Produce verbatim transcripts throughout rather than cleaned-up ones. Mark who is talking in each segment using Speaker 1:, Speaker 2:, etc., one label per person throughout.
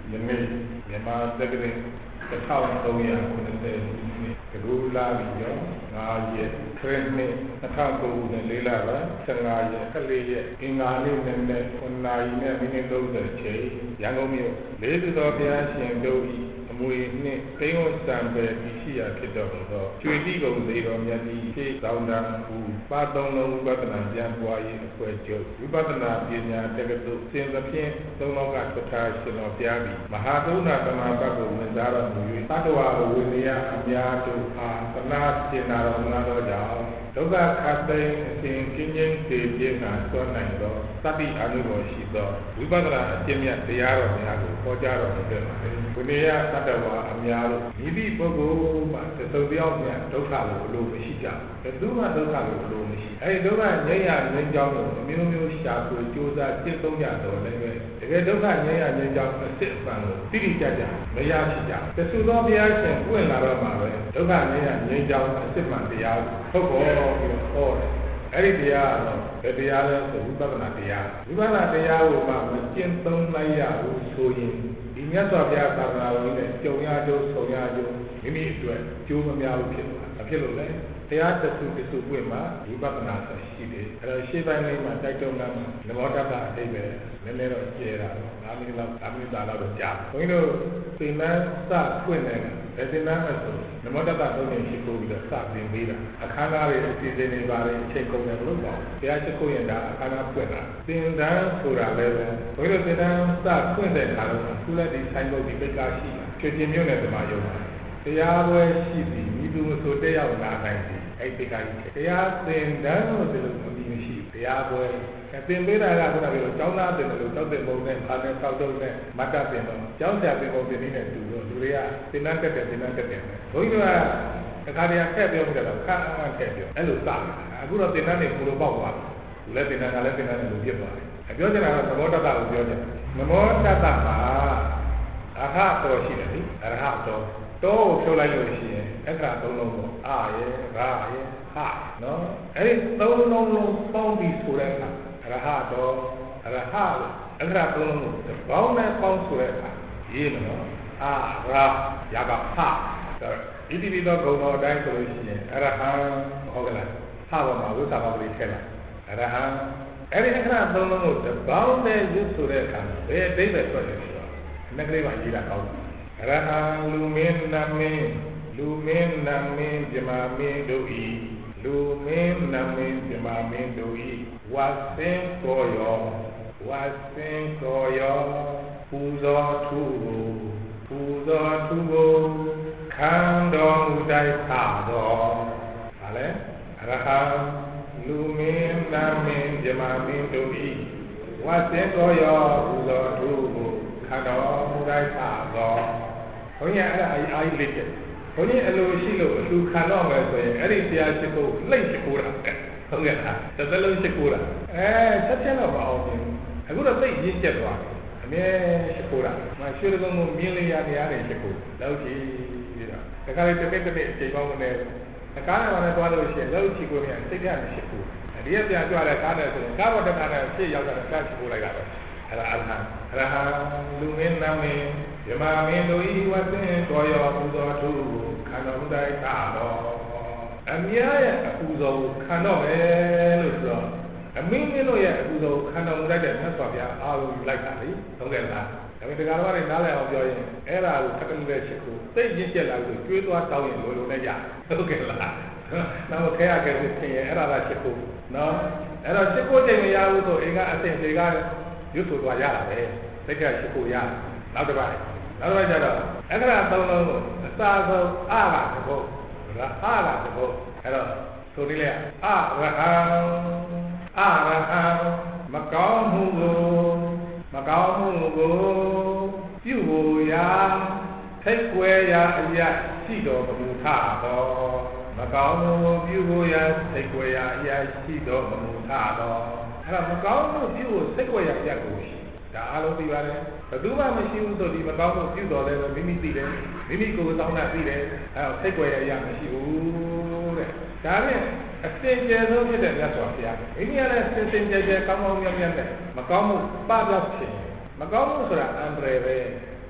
Speaker 1: ယနေ့မြန်မာတက္ကသိုလ်တစ်ထောင်သုံးရာခုနှစ်ဆယ်နှစ်ကရူလာပြီးရောငါးရက်ခရစ်နှစ်နှစ်ထောင်သုံးရာလေးလပါဆယ်ငါးရက်၁၄ရက်အင်္ဂါနေ့နဲ့နဲ့ခုနှစ်နာရီနဲ့မိနစ်သုံးဆယ်ချိန်ရန်ကုန်မြို့လေးသူတော်ဘုရားရှင်တို့၏အမွေနှင့်သိန်းဝတ်စံပဲပြီးရှိရာဖြစ်တော်မူသောကျွေတိကုံသေးတော်မြတ်ကြီးဖြည့်ဆောင်တန်းဟူပါသုံးလုံးဝိပဿနာဉာဏ်ပွားရေးအဖွဲ့ချုပ်ဝိပဿနာပညာတက္ကသိုလ်စင်သဖြင့်သုံးလောကထွထားရှင်တော်ဘုရားသည်မဟာသုဏတမဘတ်ကိုဝင်စားတော်မူ၍သတ္တဝါဝိနည်းအများတို့အားသနာကျင်နာတော်မူသောကြောင့်ဒုက္ခခတ်သိမ်းအစဉ်ကျဉ်းကျဉ်းစေပြင်းကသွမ်းနိုင်သောသတိအနုဘောရှိသောဝိပဿနာအကျင့်မြတ်တရားတော်များကိုဟောကြားတော်မူတဲ့မှာဝိနည်းသတ္တဝါအများတို့ဤသည့်ပုဂ္ဂိုလ်မှသုံးပြောင်းမြတ်ဒုက္ခကိုအလိုမရှိကြဘူးဘယ်သူမှဒုက္ခကိုအလိုမရှိအဲဒီဒုက္ခငြိမ်းရငြိမ်းချောင်းကိုအမျိုးမျိုးရှာဖွေကြိုးစားကျင့်သုံးကြတော်လည်းပဲတကယ်ဒုက္ခငြိမ်းရငြိမ်းချောင်းအစစ်အမှန်ကိုသိတိကြကြမရရှိကြတသုသောဘုရားရှင်ပွင့်လာတော့မှာပဲဒုက္ခငြိမ်းရငြိမ်းချောင်းအစစ်မှန်တရားကိုထုတ်ပေါ်ပြီးတော့ဟောတယ်အဲ့ဒီတရားကတော့ဘယ်တရားလဲဆိုဝိပဿနာတရားဝိပဿနာတရားကိုမှမကျင့်သုံးလိုက်ရဘူးဆိုရင်ဒီမြတ်စွာဘုရားသာသနာတော်နဲ့ကြုံရကြုံဆုံရကြုံမိမိအတွက်ကျိုးမများဘူးဖြစ်သွားတာဖြစ်လို့လေတရားတစုတစုပွင့်မှာဝိပဿနာဆိုရှိတယ်အဲ့တော့ရှေ့ပိုင်းလေးမှာတိုက်တွန်းတာနမောတတ္တအတိတ်ပဲနည်းနည်းတော့ကျဲတာ၅မိနစ်လောက်၅မိနစ်သားလောက်တော့ကြာဘုန်းကြီးတို့သင်္นานစဖွင့်နေတာဘယ်သင်္นานလဲဆိုနမောတတ္တသုံးရင်ရှိခိုးပြီးတော့စသင်ပေးတာအခမ်းအနားတွေအစီအစဉ်တွေပါတယ်အချိန်ကုန်တယ်လို့ပေါ့ဘုရားရှိခိုးရင်ဒါအခမ်းအနားဖွင့်တာသင်္นานဆိုတာလည်းပဲဘုန်းကြီးတို့သင်္นานစဖွင့်တဲ့အခါတော့ခုလက်ဒီဆိုင်ဘုတ်ဒီပိတ်ကားရှိတာချွေချင်းမြို့နယ်ဓမ္မယုံတရားပွဲရှိပြီးမိသူဆိုတက်ရောက်လာနိုင်တယ်အဲ့ဒီကိစ္စတရားသင်တန်းလို့ဒီလိုမပြီးမရှိတရားပွဲသင်ပေးတာကခုနကပြောကျောင်းသားသင်တယ်လို့တောက်တဲ့ပုံနဲ့ခါနဲ့တောက်တော့နဲ့မတ်တပ်သင်တော့ကျောင်းဆရာသင်ပုံသင်နေတဲ့တူတော့လူတွေကသင်တန်းတက်တယ်သင်တန်းတက်တယ်ဘုန်းကြီးတို့ကတခါတည်းဖက်ပြောကြတော့ခါအားဖက်ပြောအဲ့လိုစတာအခုတော့သင်တန်းတွေဘုလိုပေါက်သွားတယ်လူလည်းသင်တန်းကလည်းသင်တန်းတွေလိုပြစ်သွားတယ်ပြောချင်တာကသဘောတတကိုပြောချင်သဘောတတမှာအဟတော်ရှိတယ်လေအရဟတော်တော့ဖြုတ်လိုက်လို့ရှိရင်အခါသုံးလုံးကိုအာရေရာရေဟာနော်အဲ့ဒီသုံးလုံးလုံးပေါင်းပြီးဆိုတဲ့အခါအရဟတော်အရဟအခါသုံးလုံးကိုဘောင်းနဲ့ပေါင်းဆိုတဲ့အခါရေးမနော်အာရာယာကဟာဒီဒီတော့ဂုဏ်တော်အတိုင်းဆိုလို့ရှိရင်အရဟံဟုတ်ကလားဟာဘာမှာဝိသဘာဝလေးထည့်လိုက်အရဟံအဲ့ဒီအခါသုံးလုံးကိုဘောင်းနဲ့ရွတ်ဆိုတဲ့အခါဘယ်အဓိပ္ပာယ်ထွက်လဲဆိုတော့နက်ကလေးကရေးတာကောင်းရဟံလူမင်းနမင်းလူမင်းနမင်းပြမမင်းတို့ဤလူမင်းနမင်းပြမမင်းတို့ဤဝါစင်ကိုယောဝါစင်ကိုယောပူဇော်သူပူဇော်သူကိုခံတော်မူတိုက်ခါတော်ဟာလေရဟံလူမင်းနမင်းပြမမင်းတို့ဤဝါစင်ကိုယောပူဇော်သူကိုခံတော်မူတိုက်ခါတော်ဘုန်းကြီးအဲ့ဒါအာကြီးလေးချက်ဘုန်းကြီးအလိုရှိလို့အလူခံတော့မယ်ဆိုရင်အဲ့ဒီတရားရှိဖို့လှိမ့်ရှိခိုးတာဟုတ်ကဲ့လားတစ်သက်လုံးရှိခိုးတာအဲဆက်ချက်တော့မအောင်ဘူးအခုတော့သိရင်းကျက်သွားတယ်အမြဲရှိခိုးတာမရွှေကုန်းကိုမြင်းလေးရတရားတွေရှိခိုးလောက်ကြည့်ပြီးတော့ဒါကြတဲ့တစ်မိတစ်မိအချိန်ပေါင်းနဲ့ကားနဲ့လည်းသွားလို့ရှိရင်လောက်ကြည့်ကိုနေစိတ်ဓာတ်မရှိဘူးဒီကပြန်ကြွတဲ့ကားနဲ့ဆိုရင်ကားပေါ်တက်တာနဲ့ရှေ့ရောက်တာနဲ့ကားရှိခိုးလိုက်တာပဲအဲ့ဒါအရဟံအရဟံလူမင်းနမင်းယမမင်းတို့ဤဝတ်စဉ်တော်ရောပူဇော်ထုခန္ဓာမူတိုင်းသာတော်အမြဲရဲ့အပူဇော်ကိုခံတော့မယ်လို့ဆိုတော့အမင်းမင်းတို့ရဲ့အပူဇော်ကိုခံတော်မူလိုက်တဲ့မြတ်စွာဘုရားအားလုံးယူလိုက်တာလေဟုတ်ကဲ့လားဒါပေမဲ့တရားတော်တွေနားလည်အောင်ပြောရင်အဲ့ဒါကိုခက်တယ်ချစ်ကိုသိရင်းကျက်လာလို့ကျွေးသွားတောင်းရင်လိုလိုနဲ့ရဟုတ်ကဲ့လားနောက်ခဲရခဲဖြစ်ရင်အဲ့ဒါကချစ်ကိုနော်အဲ့တော့ချစ်ကိုချိန်မရဘူးဆိုအင်္ဂါအစင်တွေကရွတ်ဆိုသွားရတာပဲသိက္ခာချစ်ကိုရနောက်တစ်ပိုင်းနောက်တစ်ပိုင်းကျတော့အခရာသုံးလုံးကိုအစာဆုံးအာကတဘုတ်ဒါအာကတဘုတ်အဲ့တော့ဆိုနည်းလေအာရဟံအာရဟံမကောင်းမှုကိုမကောင်းမှုကိုပြုဖို့ရာထိတ်ွယ်ရာအရာရှိတော်မူထတော်မကောင်းမှုကိုပြုဖို့ရာထိတ်ွယ်ရာအရာရှိတော်မူထတော်အဲ့ဒါမကောင်းမှုပြုဖို့ထိတ်ွယ်ရာအရာကိုရှိဒါအားလုံးသိပါတယ်ဘယ်သူမှမရှိဘူးဆိုဒီမကောင်းမှုပြုတော်လဲမိမိသိတယ်မိမိကိုယ်တောင်းတာသိတယ်အဲတော့ထိတ်ွယ်ရာအရာမရှိဘူးတဲ့ဒါနဲ့အစင်ကြယ်ဆုံးဖြစ်တဲ့မြတ်စွာဘုရားမိမိကလည်းစင်စင်ကြယ်ကြယ်ကောင်းကောင်းမြတ်မြတ်နဲ့မကောင်းမှုပပျောက်ခြင်းမကောင်းမှုဆိုတာအန္တရာယ်ပဲ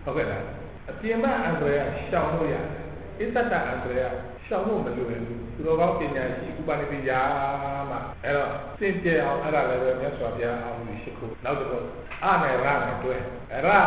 Speaker 1: ဟုတ်ကဲ့လားအပြင်မှာအန္တရာယ်ရှောင်လို့ရတယ်အစ္ဆဒအန္တရာယ်ရှောင်လို့မလွယ်ဘူးသူတော်ကောင်းပညာရှိဥပနိပိယမှာအဲ့တော့စင်ကြယ်အောင်အဲ့ဒါလည်းပဲမြတ်စွာဘုရားအောင်လို့ရှိခုနောက်တစ်ခုအနဲ့ရနဲ့တွဲရဟံ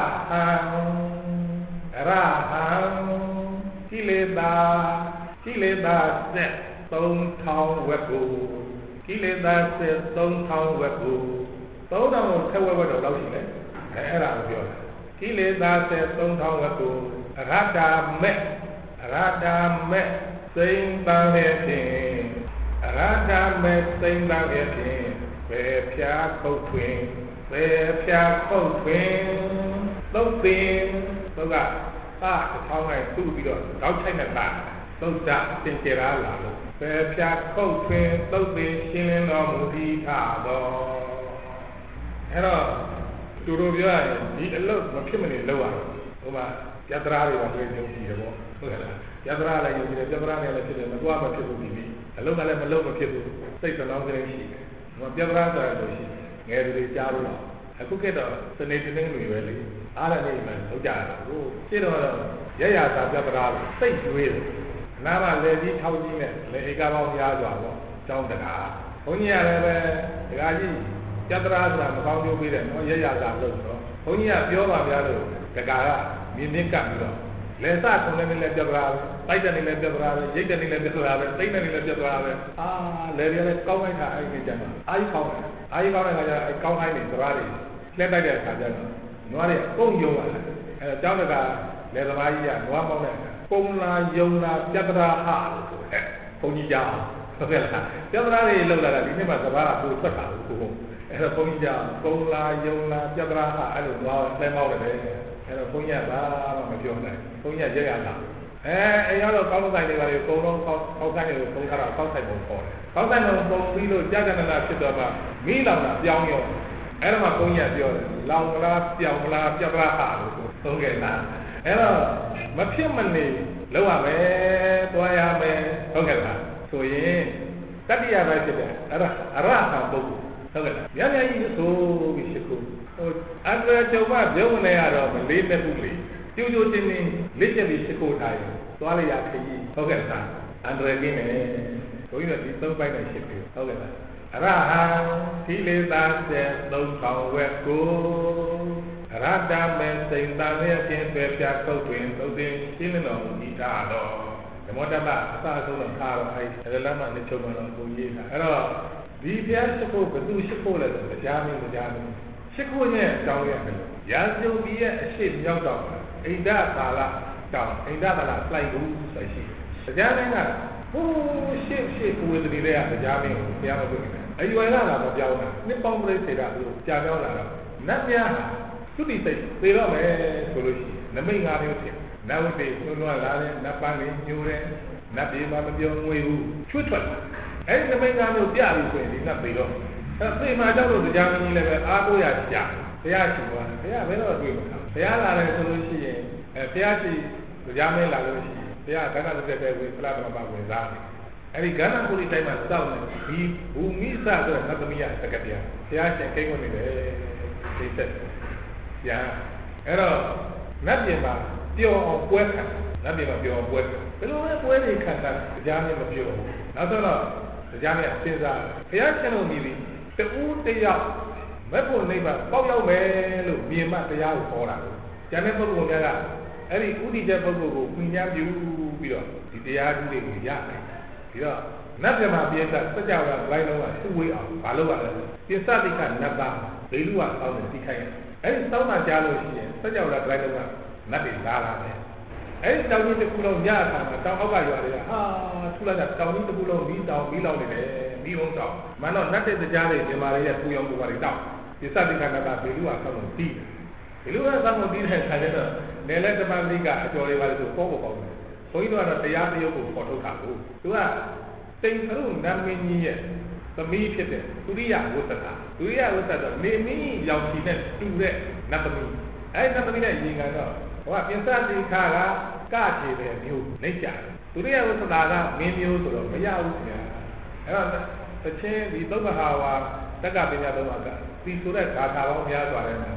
Speaker 1: ရဟံကိလေသာကိလေသာဆက်သုံးထောင်ဝက်ကိုကိလေသာဆက်သုံးထောင်ဝက်ကိုသုံးထောင်ကိုထက်ဝက်ဝက်တော့လောက်ရှိတယ်အဲအဲ့ဒါကိုပြောတာကိလေသာဆက်သုံးထောင်ဝက်ကိုအရတ္တမဲ့အရတ္တမဲ့စိမ့်ပန်းရဲ့ဖြင့်အရဟတမေစိမ့်ပန်းရဲ့ဖြင့်ဘေဖြာခုတ်တွင်ဘေဖြာခုတ်တွင်သုတ်ပင်သုတ်ကအာတစ်ထောင်းလိုက်သူ့ပြီးတော့တောက်ချိုက်နဲ့တာသုတ်တာသင်္ကေတလာလို့ဘေဖြာခုတ်တွင်သုတ်ပင်ရှင်းလင်းတော်မူပြီးထတော့အဲ့တော့သူတို့ပြောရင်ဒီအလုပ်မဖြစ်မနေလုပ်ရအောင်ဟိုမှာယတရာတွေကတွေ့ကြုံကြည့်တယ်ပေါ့ဟုတ်ကဲ့လားယတရာလည်းယုံကြည်တယ်ယတရာနဲ့လည်းဖြစ်တယ်မကွာမဖြစ်ဘူးပြီးအလုံးကလည်းမလုံးမဖြစ်ဘူးစိတ်သလုံးကလေးရှိတယ်ဟိုယတရာဆိုတာလို့ရှိငယ်တွေကြားလို့အခုကတော့စနေတင်းတင်းတွေပဲလေအားလည်းနေမှထုတ်ကြတာဟိုရှင်းတော့ရရသာယတရာစိတ်ကျွေးတယ်နာမလည်းကြီးထောက်ကြီးနဲ့လေဧကပေါင်းများစွာပေါ့ကျောင်းတကာဘုန်းကြီးကလည်းပဲဒကာကြီးယတရာဆိုတာမကောင်းကျိုးပေးတယ်နော်ရရသာလို့ဆိုတော့ဘုန်းကြီးကပြောပါဗျာလို့ဒကာကမြင်းမြင့်ကပ်ပြီးတော့လေစခုံနေလည်းပြတ်သွားတယ်တိုက်တယ်လည်းပြတ်သွားတယ်ရိတ်တယ်လည်းပြတ်သွားတယ်သိမ့်တယ်လည်းပြတ်သွားတယ်အာလေရလည်းကောင်းလိုက်တာအဲ့ဒီကျမှအာကြီးကောင်းတယ်အာကြီးကောင်းတဲ့ခါကျအဲ့ကောင်းတိုင်းနေသဘာတွေလှည့်တိုက်တဲ့ခါကျတော့နွားတွေပုံယုံလာတယ်အဲ့တော့ကျောင်းတကလေသမားကြီးကနွားပေါင်းတဲ့ပုံလာယုံလာပြတ်သွားဟာလို့ဆိုတဲ့ဘုန်းကြီးကြောင်းဟုတ်ကဲ့လားပြတ်သွားတွေလောက်လာတာဒီနေ့မှသဘာကပိုထွက်တာလို့ကိုအဲ့တော့ဘုန်းကြီးကြောင်းပုံလာယုံလာပြတ်သွားဟာအဲ့လိုနွားလဲမောက်တယ်အဲ့တော့ဘုန်းကြီးကဘာမှမပြောနိုင်ဘုန်းကြီးကရက်ရလာအဲအဲရောက်တော့ကောင်းဆိုင်တွေကလည်းအကုန်လုံးကောင်းကောင်းဆိုင်တွေကိုသုံးထားတာကောင်းဆိုင်ပုံပေါ်တယ်ကောင်းဆိုင်ပုံပုံပြီးလို့ကြာကြာနာနာဖြစ်တော့မှမီးလောင်တာပြောင်းရောအဲ့တော့မှဘုန်းကြီးကပြောတယ်လောင်ကလားပြောင်းကလားပြတ်လားဟာလို့သုံးခဲ့လားအဲ့တော့မဖြစ်မနေလောက်ရမယ်တွားရမယ်ဟုတ်ကဲ့လားဆိုရင်တတိယပဲဖြစ်တယ်အဲ့ဒါအရဟံပုဂ္ဂိုလ်ဟုတ်ကဲ့လားညညကြီးဆိုပြီးရှိခုဟိုအန္တရာယ်ချုပ်မှပြုံးနေရတော့မလေးနဲ့ဘူးလေကျိုးကျိုးတင်းတင်းလက်ကျက်ပြီးရှိခိုးထားရင်သွားလိုက်ရခကြီးဟုတ်ကဲ့လားအန္တရာယ်ကင်းတယ်ဘုန်းကြီးတို့ဒီသုံးပိုက်နဲ့ရှိပြီဟုတ်ကဲ့လားအရဟံသီလေသာစေသုံးဆောင်ဝက်ကိုအရတမေစိန်တန်ရဲ့ဖြင့်ပဲပြကုတ်တွင်သုတ်တင်ရှင်းတော်မူဤတာတော့ဓမ္မတမအစအဆုံးတော့ခါတော့အဲဒါလမ်းမှာနေချုပ်မှတော့ဘုန်းကြီးကအဲ့တော့ဒီဘုရားရှိခိုးဘယ်သူရှိခိုးလဲဆိုကြားမင်းမကြားမင်းရှိခိုးရဲ့တောင်းရတယ်ရာဇုံကြီးရဲ့အရှိမြောက်တော့အိန္ဒသာလတောင်းအိန္ဒသာလလိုက်ဘူးဆိုရှိတရားမင်းကဟိုးရှေ့ရှေ့ကိုယ်တည်းတွေကတရားမင်းကိုဘုရားမပြုတ်နေတယ်အယူဝါဒကမပြောင်းတာနှစ်ပေါင်းပြိစေတာသူကြာပြောင်းလာတော့နတ်များသုတိစိတ်သေတော့မယ်ဆိုလို့ရှိရင်နမိတ်ငါးမျိုးဖြစ်နတ်ဝိသေညှိုးလွှမ်းလာတယ်နတ်ပန်းလေးညှိုးတယ်နတ်ပြေမှာမပြောငွေဘူးချွတ်ထွက်အဲ့ဒီနမိတ်ငါးမျိုးပြပြီဆိုရင်ဒီနတ်သေတော့အဲ့သေမှာကြောက်လို့တရားမင်းကြီးလည်းပဲအားကိုးရကြာဘုရားရှိသွားတယ်ဘုရားဘယ်တော့တွေ့မှာဘုရားလာတယ်ဆိုလို့ရှိရင်အဲဘုရားရှိတရားမင်းလာလို့ရှိရင်ဘုရားကဏ္ဍတစ်သက်ပဲဝင်ဖလားသမဘာဝင်စားတယ်အဲ့ဒီကဏ္ဍကုလိတိုင်းမှာစောင့်နေဒီဘူမိစဆိုတဲ့နတ်သမီးရတက္ကပြဘုရားရှင်ကိန်းဝင်နေတယ်သိသက်ပြန်အဲ့တော့နတ်ပြည်မှာပျော်အောင်ပွဲခံနတ်ပြည်မှာပျော်အောင်ပွဲခံဘယ်လိုလဲပွဲတွေခံတာတရားမင်းမပျော်ဘူးနောက်တော့တရားမင်းစဉ်းစားဘုရားရှင်တို့မြည်ပြီးတူးတယောက်မက်ဖို့နိဗ္ဗာန်ပေါက်ရောက်မယ်လို့မြင်မှတရားကိုဟောတာကိုကျန်တဲ့ပုဂ္ဂိုလ်များကအဲ့ဒီဥဒိကျပုဂ္ဂိုလ်ကိုပညာပြုပြီးတော့ဒီတရားဓုတွေကိုရတယ်ဒီတော့နတ်ပြမပြည့်စက်စကြဝဠာဘိုင်းလုံးကသူ့ဝေးအောင်မလုပ်ရလဲပြစ္ဆတိကနတ်သားဒိလူကအောင်းနေသိခိုင်းအဲ့ဒီတောင်းတာကြားလို့ရှိရင်စကြဝဠာဘိုင်းလုံးကနတ်တွေလာလာတယ်အဲ့ဒီတောင်းကြီးတစ်ခုလုံးရတာမှာတောင်းအောက်ကရွာတွေကဟာထူလိုက်တာတောင်းကြီးတစ်ခုလုံးပြီးတောင်းပြီးလောက်နေတယ်ပြီးလုံးတောင်းမှန်တော့နတ်တဲ့ကြားတွေဒီမာတွေရဲ့ပူရောင်ပူပါတွေတောင်းပြစ္ဆတိကနတ်သားဒိလူကဆောက်လို့ပြီးဒီလိုကဆောက်လို့ပြီးတဲ့ခါကျတော့နယ်လက်တမန်လိကအကျော်တွေပါလို့ဆိုပေါ်ပေါ်ပေါက်တယ်ဘုန်းကြီးတို့ကတော့တရားတရုပ်ကိုပေါ်ထုတ်တာကိုသူကတိမ်ခရုနတ်မင်းကြီးရဲ့သမီးဖြစ်တဲ့ဒုရိယဝတ္တတာဒုရိယဝတ္တတော့နေမင်းရောင်ချီနဲ့တူတဲ့နတ်သမီးအဲဒီနတ်သမီးနဲ့ရင်ကန်တော့ဟိုကပြင်စတိခါကကခြေတဲ့မျိုးနှိမ့်ကြတယ်ဒုရိယဝတ္တတာကမင်းမျိုးဆိုတော့မရဘူးခင်ဗျာအဲတော့တစ်ချင်းဒီသုဘဟာဝါတက္ကပညာသုံးပါးကဒီဆိုတဲ့ဂါထာပေါင်းများစွာတဲ့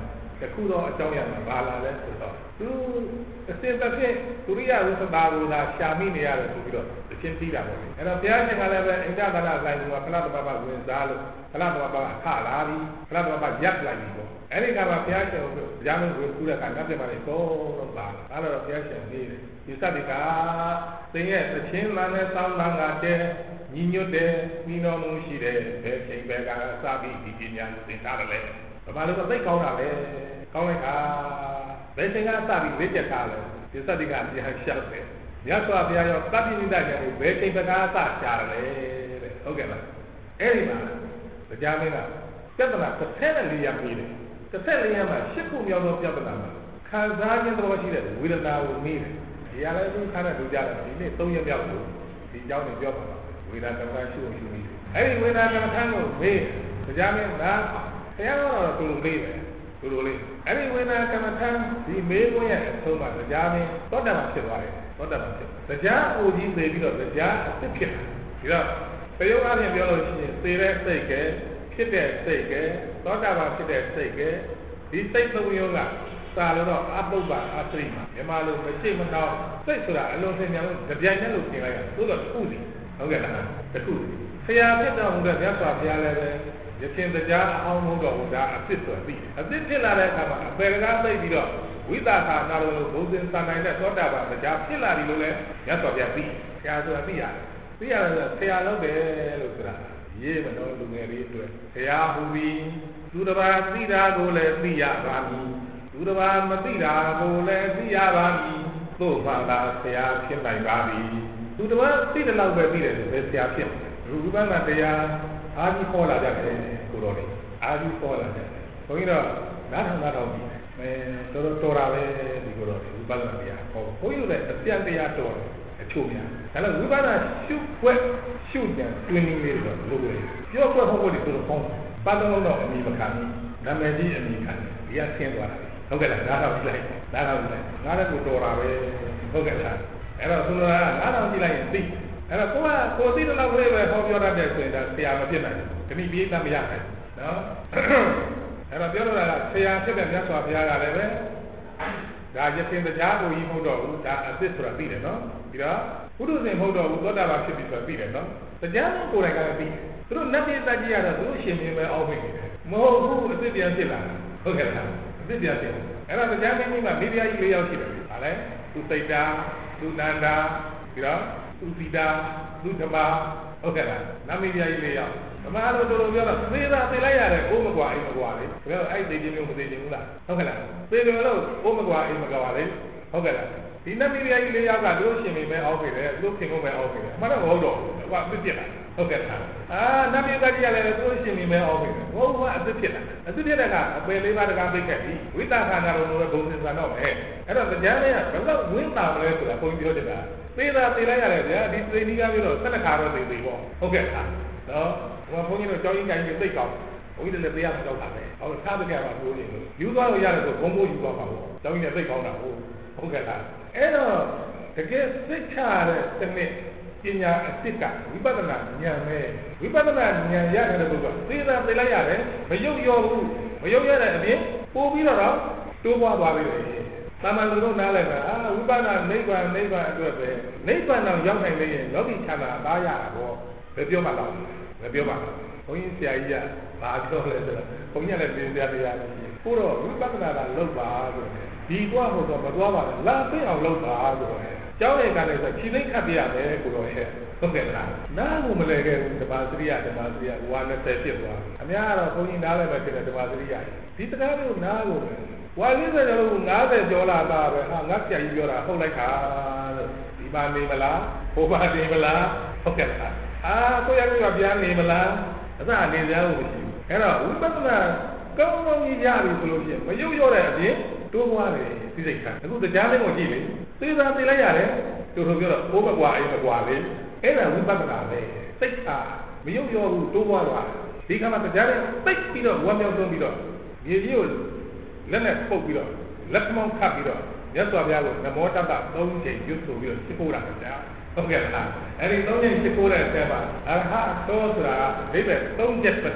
Speaker 1: တခုတော့အကြောင်းရမှာဘာလာလဲဆိုတော့သူအစင်တစ်ဖြင့်သူရိယဝိသဘာဝလာရှာမိနေရတယ်ဆိုပြီးတော့အချင်းသိတာပေါ့လေအဲ့တော့ဘုရားရှင်ကလည်းပဲအိန္ဒကနာဆိုင်ကခလတဘာဝဝင်စားလို့ခလတဘာဝအခလာပြီးခလတဘာဝရပ်လိုက်ပြီပေါ့အဲ့ဒီကမှာဘုရားရှင်ကိုကြားမဝင်ကူတဲ့အခါငါပြပါလေတော့တော့ပါအဲ့တော့ဘုရားရှင်နေတယ်ဒီစတိကသင်ရဲ့အချင်းမှန်နဲ့စောင်းမှန်ကတည်းညီညွတ်တယ်မိတော်မူရှိတယ်ဘယ်ချိန်ပဲကစားပြီးဒီပညာကိုသင်ထားတယ်လေဘာလို့လဲသိကောင်းတာပဲကောင်းလိုက်တာဘယ်ချိန်ကစပြီးဝိကျက်ထားလဲဒီစတိကပြန်လျှောက်တယ်မြတ်စွာဘုရားရောတပိဋကကျန်ဘယ်ချိန်ပဲကစရှာတယ်တဲ့ဟုတ်ကဲ့လားအဲ့ဒီမှာတရားမင်းကပြဿနာတစ်ဆယ်နဲ့လေးရပြီးတယ်တစ်ဆယ်လေးရမှာရှစ်ခုမြောက်သောပြဿနာမှာခံစားခြင်းတော်ရှိတဲ့ဝေဒနာကိုနေတယ်ဒီရလည်းသူခါနဲ့လူကြတယ်ဒီနေ့သုံးရက်မြောက်လို့ဒီเจ้าနေပြောပါဝေဒနာကံရှုရှုပြီးအဲ့ဒီဝေဒနာကံထမ်းကိုမေးတရားမင်းကဆရာတော်သူလိုလေးပဲသူလိုလေးအဲ့ဒီဝေဒနာကံထမ်းဒီမေးခွန်းရဲ့အဆုံးမှာတရားမင်းသောတာပန်ဖြစ်သွားတယ်သောတာပန်ဖြစ်တရားအိုကြီးသိပြီးတော့တရားအစ်ဖြစ်ဒီတော့တရုပ်အပြင်ပြောလို့ရှိရင်သေတဲ့စိတ်ကဖြစ်တဲ့စိတ်ကသောတာပန်ဖြစ်တဲ့စိတ်ကဒီစိတ်သုံးမျိုးကစာလို့တော့အပုပ္ပအာသရိမှာမြန်မာလိုမရှိမနှောင်းစိတ်ဆိုတာအလုံးစင်များလို့ကြပြိုင်နဲ့လို့ပြင်လိုက်ရသို့တော့တစ်ခုစီဟုတ်ကဲ့လားတစ်ခုစီဆရာဖြစ်တော်မူတဲ့မြတ်စွာဘုရားလည်းပဲရခင်တရားအအောင်မို့တော်ဘုရားအစ်ဆိုပြီးအစ်ဖြစ်လာတဲ့အခါမှာအပေကားသိပြီးတော့ဝိသကာနာလိုဘုဇင်သံနိုင်တဲ့သောတာပန်တရားဖြစ်လာပြီလို့လည်းမြတ်စွာဘုရားသိဆရာဆိုတာသိရတယ်သိရတယ်ဆရာလုပ်တယ်လို့ဆိုတာရေးမတော်လူငယ်လေးအတွက်ဆရာဟူပြီးသူတစ်ပါးသိတာကိုလည်းသိရပါမည်သူတစ်ပါးမသိတာကိုလည်းသိရပါမည်သို့မှသာဆရာဖြစ်နိုင်ပါပြီသူတစ်ပါးသိတဲ့လောက်ပဲသိတယ်ဆိုပဲဆရာဖြစ်ရူပနာတရားအာကြီးခေါ်လာကြတယ်ကိုတော်လေးအာကြီးခေါ်လာတယ်ဘုန်းကြီးတော့နားထောင်နားထောင်ပြီးအဲတော်တော်တော်တာပဲဒီကိုတော်လေးရူပနာတရားဟောဘုန်းကြီးတို့လည်းအပြတ်တရားတော်တယ်အချို့များဒါလည်းဝိပဿနာရှုွက်ရှုဉာဏ်တွင်နေလေးတော့လို့ပဲပြောကွက်ဟုတ်ဖို့ဒီလိုပေါင်းပတ်လုံးတော့အမိမခံဘူးနာမည်ကြီးအမိခံဒီကဆင်းသွားတာဟုတ်ကဲ့လားနားထောင်ကြည့်လိုက်နားထောင်ကြည့်လိုက်ငါလည်းကိုတော်တာပဲဟုတ်ကဲ့လားအဲ့တော့သူကနားထောင်ကြည့်လိုက်ရင်သိအဲ့တော့ကိုကကိုသိတဲ့လောက်ကလေးပဲဟောပြောတတ်တယ်ဆိုရင်ဒါဆရာမဖြစ်နိုင်ဘူးဒီနည်းပြေးတတ်မရနိုင်နော်အဲ့တော့ပြောလို့ကဆရာဖြစ်တဲ့မြတ်စွာဘုရားကလည်းပဲဒါရခင်တရားကိုကြီးမဟုတ်တော့ဘူးဒါအသစ်ဆိုတာသိတယ်နော်ပြီးတော့ဘုရုဇင်မဟုတ်တော့ဘူးသောတာပန်ဖြစ်ပြီဆိုတာသိတယ်နော်တရားကိုယ်တိုင်ကလည်းသိတယ်သူတို့နတ်ပြည်တတ်ကြည့်ရတော့သူတို့ရှင်မင်းပဲအောက်မိနေတယ်မဟုတ်ဘူးအသစ်ပြန်ဖြစ်လာတာဟုတ်ကဲ့လားအသစ်ပြန်ဖြစ်အဲ့တော့တရားမင်းကြီးမှာမိဖုရားကြီး၄ယောက်ရှိတယ်ဟာလဲသူစိတ်တာသူနန္ဒာပြီးတော့သူသီတာသူဓမ္မဟုတ်ကဲ့လားနတ်မိဖုရားကြီး၄ယောက်ဓမ္မလိုတို့လိုပြောတော့သေတာသိလိုက်ရတယ်အိုးမကွာအိမ်မကွာလေဘယ်လိုအဲ့ဒီသိချင်းမျိုးမသိချင်းဘူးလားဟုတ်ကဲ့လားသေတယ်လို့အိုးမကွာအိမ်မကွာလေဟုတ်ကဲ့လားဒီနတ်မိဖုရားကြီး၄ယောက်ကတို့ရှင်မိမဲအောက်ခဲ့တယ်တို့ခင်ကုန်မဲအောက်ခဲ့တယ်အမှန်တော့မဟုတ်တော့ဘူးကွာပြစ်ပြစ်လာဟုတ်ကဲ့လားအာနတ်မိဖုရားကြီးကလည်းတို့ရှင်မိမဲအောက်ခဲ့တယ်ဟုတ်ကွာအပြစ်ပြစ်လာအပြစ်ပြစ်တဲ့ကအပယ်လေးပါးတကားသိခဲ့ပြီဝိသခာနာလိုလိုဘုံစင်ဆန်တော့မယ်အဲ့တော့တရားလေးကဘယ်တော့ဝင်းတာမလဲဆိုတာဘုန်းကြီးပြောတယ်ကသေတာသိလိုက်ရတယ်ဗျာဒီသိနီးကားပြီးတော့ဆက်လက်ခါတော့သိသိပေါ့ဟုတ်ကဲ့လားနော်ဟိုဘုန်းကြီးတို့ကြောင်းကြီးကိုင်းကြီးသိကောင်းဘုန်းကြီးလည်းတရားမကြောက်တာပဲဟောထားတဲ့ကမှာပြောနေလို့ယူသွားလို့ရတယ်ဆိုဘုံဘိုးယူသွားပါဘောကြောင်းကြီးလည်းသိကောင်းတာဟုတ်ဟုတ်ကဲ့လားအဲ့တော့တကယ်သိချတဲ့တနည်းပညာအစ်စ်ကဝိပဿနာဉာဏ်ပဲဝိပဿနာဉာဏ်ရတယ်လို့ပြောသေတာသိလိုက်ရတယ်မယုတ်ရောဘူးမယုတ်ရတဲ့အပြင်ပို့ပြီးတော့တိုးပွားသွားပြီလေသာမန်လူတို့နားလည်တာအာဝိပဿနာနိဗ္ဗာန်နိဗ္ဗာန်အတွက်ပဲနိဗ္ဗာန်တော့ရောက်နိုင်လေရင်လောကီချမ်းသာသားရတာပေါ့ဘယ်ပြောမှတော့ဘယ်ပြောမှဘုန်းကြီးဆရာကြီးကဘာပြောလဲဆိုတော့ဘုန်းကြီးလည်းပြင်ပြတရားလို့ကိုတော့ဝိပဿနာကလောက်ပါဆိုဒီတော့ဟိုတော့မသွားပါနဲ့လာသိအောင်လုပ်ပါဆိုတော့ကျောင်းရဲ့ကလည်းဆိုခြေသိမ်းခတ်ပြရမယ်ကိုတော့ရဲ့ဟုတ်ကဲ့လားနားကိုမလဲခဲ့ဘူးဓမ္မစရိယဓမ္မစရိယဝါနဲ့ဆက်ဖြစ်သွားအများကတော့ဘုန်းကြီးနားလည်းပဲဖြစ်တယ်ဓမ္မစရိယဒီတရားမျိုးနားကိုဝါလေးစကြောလို့၅၀ကျော်လာတာပဲဟာငါပြကြီးပြောတာဟုတ်လိုက်ခါလို့ဒီပါနေမလားဟိုပါနေမလားဟုတ်ကဲ့လားအာကိုရကပြန်နေမလားအစအနေစရာလို့မရှိဘူးအဲ့တော့ဝိပဿနာကောင်းကောင်းကြီးရပြီဆိုလို့ရှိရင်မယုတ်ရော့တဲ့အပြင်တိုးပွားတယ်သိစိတ်ခံအခုတရားလေးကိုကြည့်လေသေသာသိလိုက်ရတယ်သူတို့ပြောတော့ဘိုးမကွာအိမ်မကွာလေအဲ့ဒါဝိပဿနာပဲစိတ်အားမယုတ်ရော့ဘူးတိုးပွားသွားဒီကမှာတရားလေးသိပြီးတော့ဝမ်းမြောက်သွင်းပြီးတော့မြေကြီးကိုလက်နဲ့ပုတ်ပြီးတော့လက်မောင်းခတ်ပြီးတော့မြတ်စွာဘုရားကိုနမောတတ္တသုံးချိန်ရွတ်ဆိုပြီးတော့ရှင်းဖို့တာကြာဟုတ်ကဲ့လားအဲ့ဒီသုံးချိန်ရှင်းဖို့တဲ့အချက်ပါအရဟသောဆိုတာအိဗယ်သုံးချက်ပဲ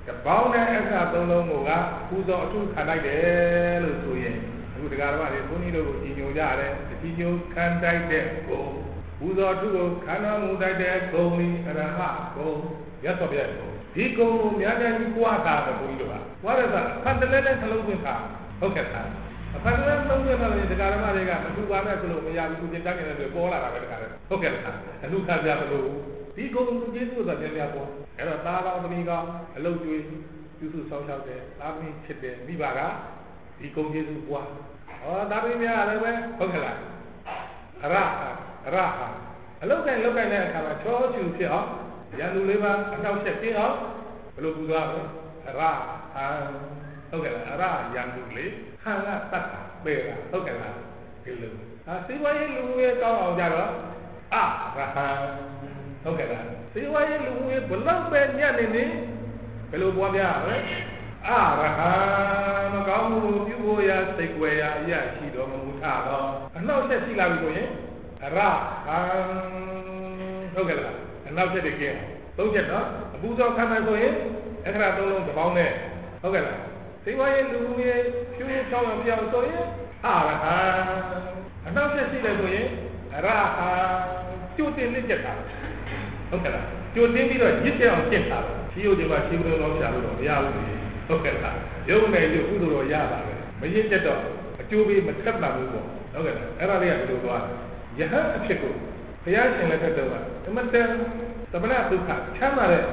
Speaker 1: The bound and a dollar, who's all two can I get to him? Who the Garva is only in your yard, the Pino can die there, go. Who's all two cannot move that there, go me and a half, go. Yes, of yes. He go, Yana, Guata, the window. What is that? Continental Halloween car. Okay, sir. A continental in the Garva, two one at the Yam, who can take in the Bola. Okay, sir. And who can have a he goes to Jesus and therefore, and a Tala of Miga, a low Jewish, you to South out there, Army Chip, Nibaga, he goes to one. Oh, Davimia, okay, Raha, Raha. A look and look at that, come a church, you see, Yanu Liva, and now check it out. Look to that, Raha, okay, Raha, Yandu, Hanga, Tata, Bera, okay, I see why you go out there. Ah, Raha. Okay, see why you will love Benjamin? Hello, Boya, ah, Raha, Magamu, you go ya, take away, ya, she don't move out. And now says he loves you, Raha, okay, and now said again. Don't get up, a boozer come and go in, and I don't know the bound there. Okay, see why you do it, few songs of your story? Ah, Raha, and now says he loves you, Raha, two things in Japan. Okay, you think you are just on Jetta. You do what you don't know, Yalu. Okay, you may do good or Yaba. May you get up, a tubby, but cut my move. Okay, Arabia do one. You have a chicken. The ice and let it over. The matter, the banana to cut, Chamare,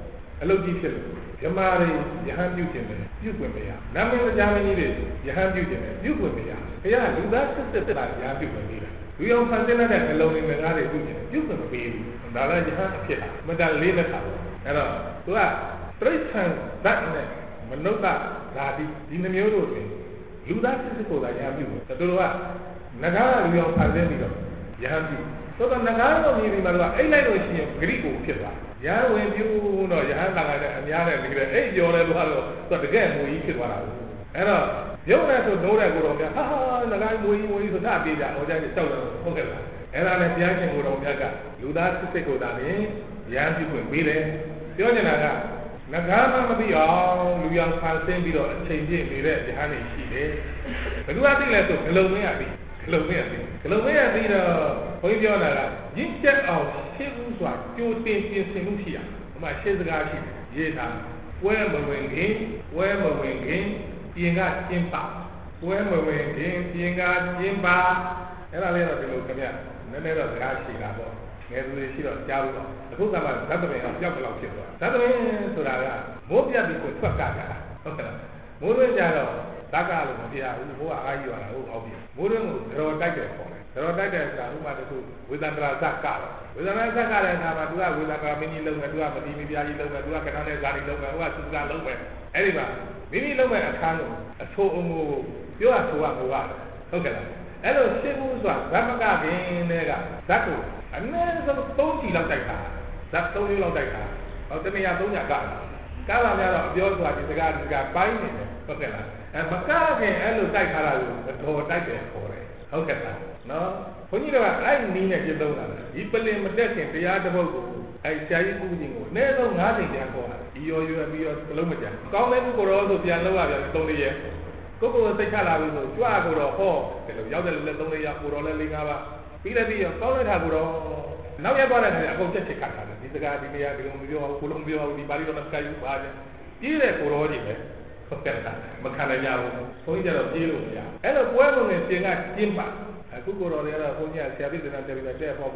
Speaker 1: a low detail. Yamari, you have you can, you can be out. Number the Germany is, you have you can, you can be out. Yeah, do that, you have you can be out. We all find that alone in the other you can be. Dala Jahan, Madame Lena, and to that, straight time, that neck, Manota, Radi, in the Muro, you that is the I have you. The Dua, Nagara, you are Pandemic, Yahan. So the Nagara, meaning Mala, I like to see a Greek killer. Ya, when you know Yahan and Yana, eight year old, but again, we eat it one out. And you have to know that good on the ah, the guy who is not be that or that is so okay. And I let the action go on Yaga. You that to take down in, Yan, you can be there. The only Naga Nagama be all, you young fancy below and changing me there, the honey she did. But do I think that to hello me? Hello me, hello me, I think the point you're not. You get out, she was like, you think in Sinusia. My Shazagashi, yes, where we're winning, where we're winning. Inga Jimpa, where we went in, Inga Jimpa, and I let us look at that. Then there was a guy she got up. Every she was Java. The book about that way of Java. That way, so that Mobia because Twaka. Okay. Muru Jaro, Taka, who are you and who of you? Muru, there are tigers for it. There are tigers who are with Andra Zaka. With another Zaka and Amadua, with a mini low and Dua, but maybe I look at Dua, and I got it over what is that low. Anyway. Maybe no man a canoe, a so you are to one water. Okay. Hello, Simus one, Ramaga in there. That was, and then some stony like that. That stony like that. Or the Mia Donia Gala. Gala, the old one is the guy who got buying it. Okay. And Macaque, hello, Daikara, the tour Daike for it. Okay. No, when you know, I mean it, you don't know. You believe in the decking, the other boat. I say you moving. Never nothing therefore. You you have your kilometer. Come and go also the other Tony. Go to the Kala, you are go to hall. The other little Yakura Lingava. Peter be a solid Haburo. Now you're going to go to Kaka. This is the guy in the Columbia, the body on the sky. You there for all you okay, Macana, so you get a deal. And a woman is saying, I Jimpa. I could go on the other phone, I said, and there is a chair for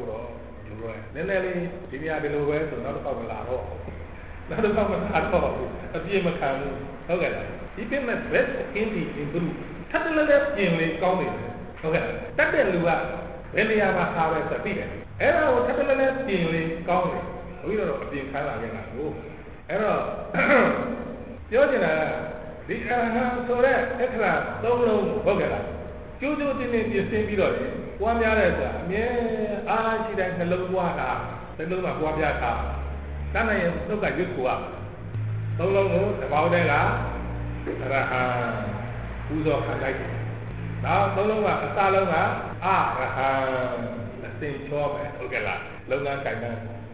Speaker 1: then they give me a little way to not a problem at all. Not a problem at all. A dear Macan, okay. He came at best in the in blue. Cut the left in the calling. Okay. That then Lua, when they have a house as a beer. And I will cut the left in the calling. We don't know being kind of go. And Georgia, the uh, so that extra, don't know, okay. You do didn't you say below one other, mere I see that the low water, the low of water. Then I look at you to up. So long about that, who's off and like it. Now, so long as a salon, ah, the same job, okay, long and kind of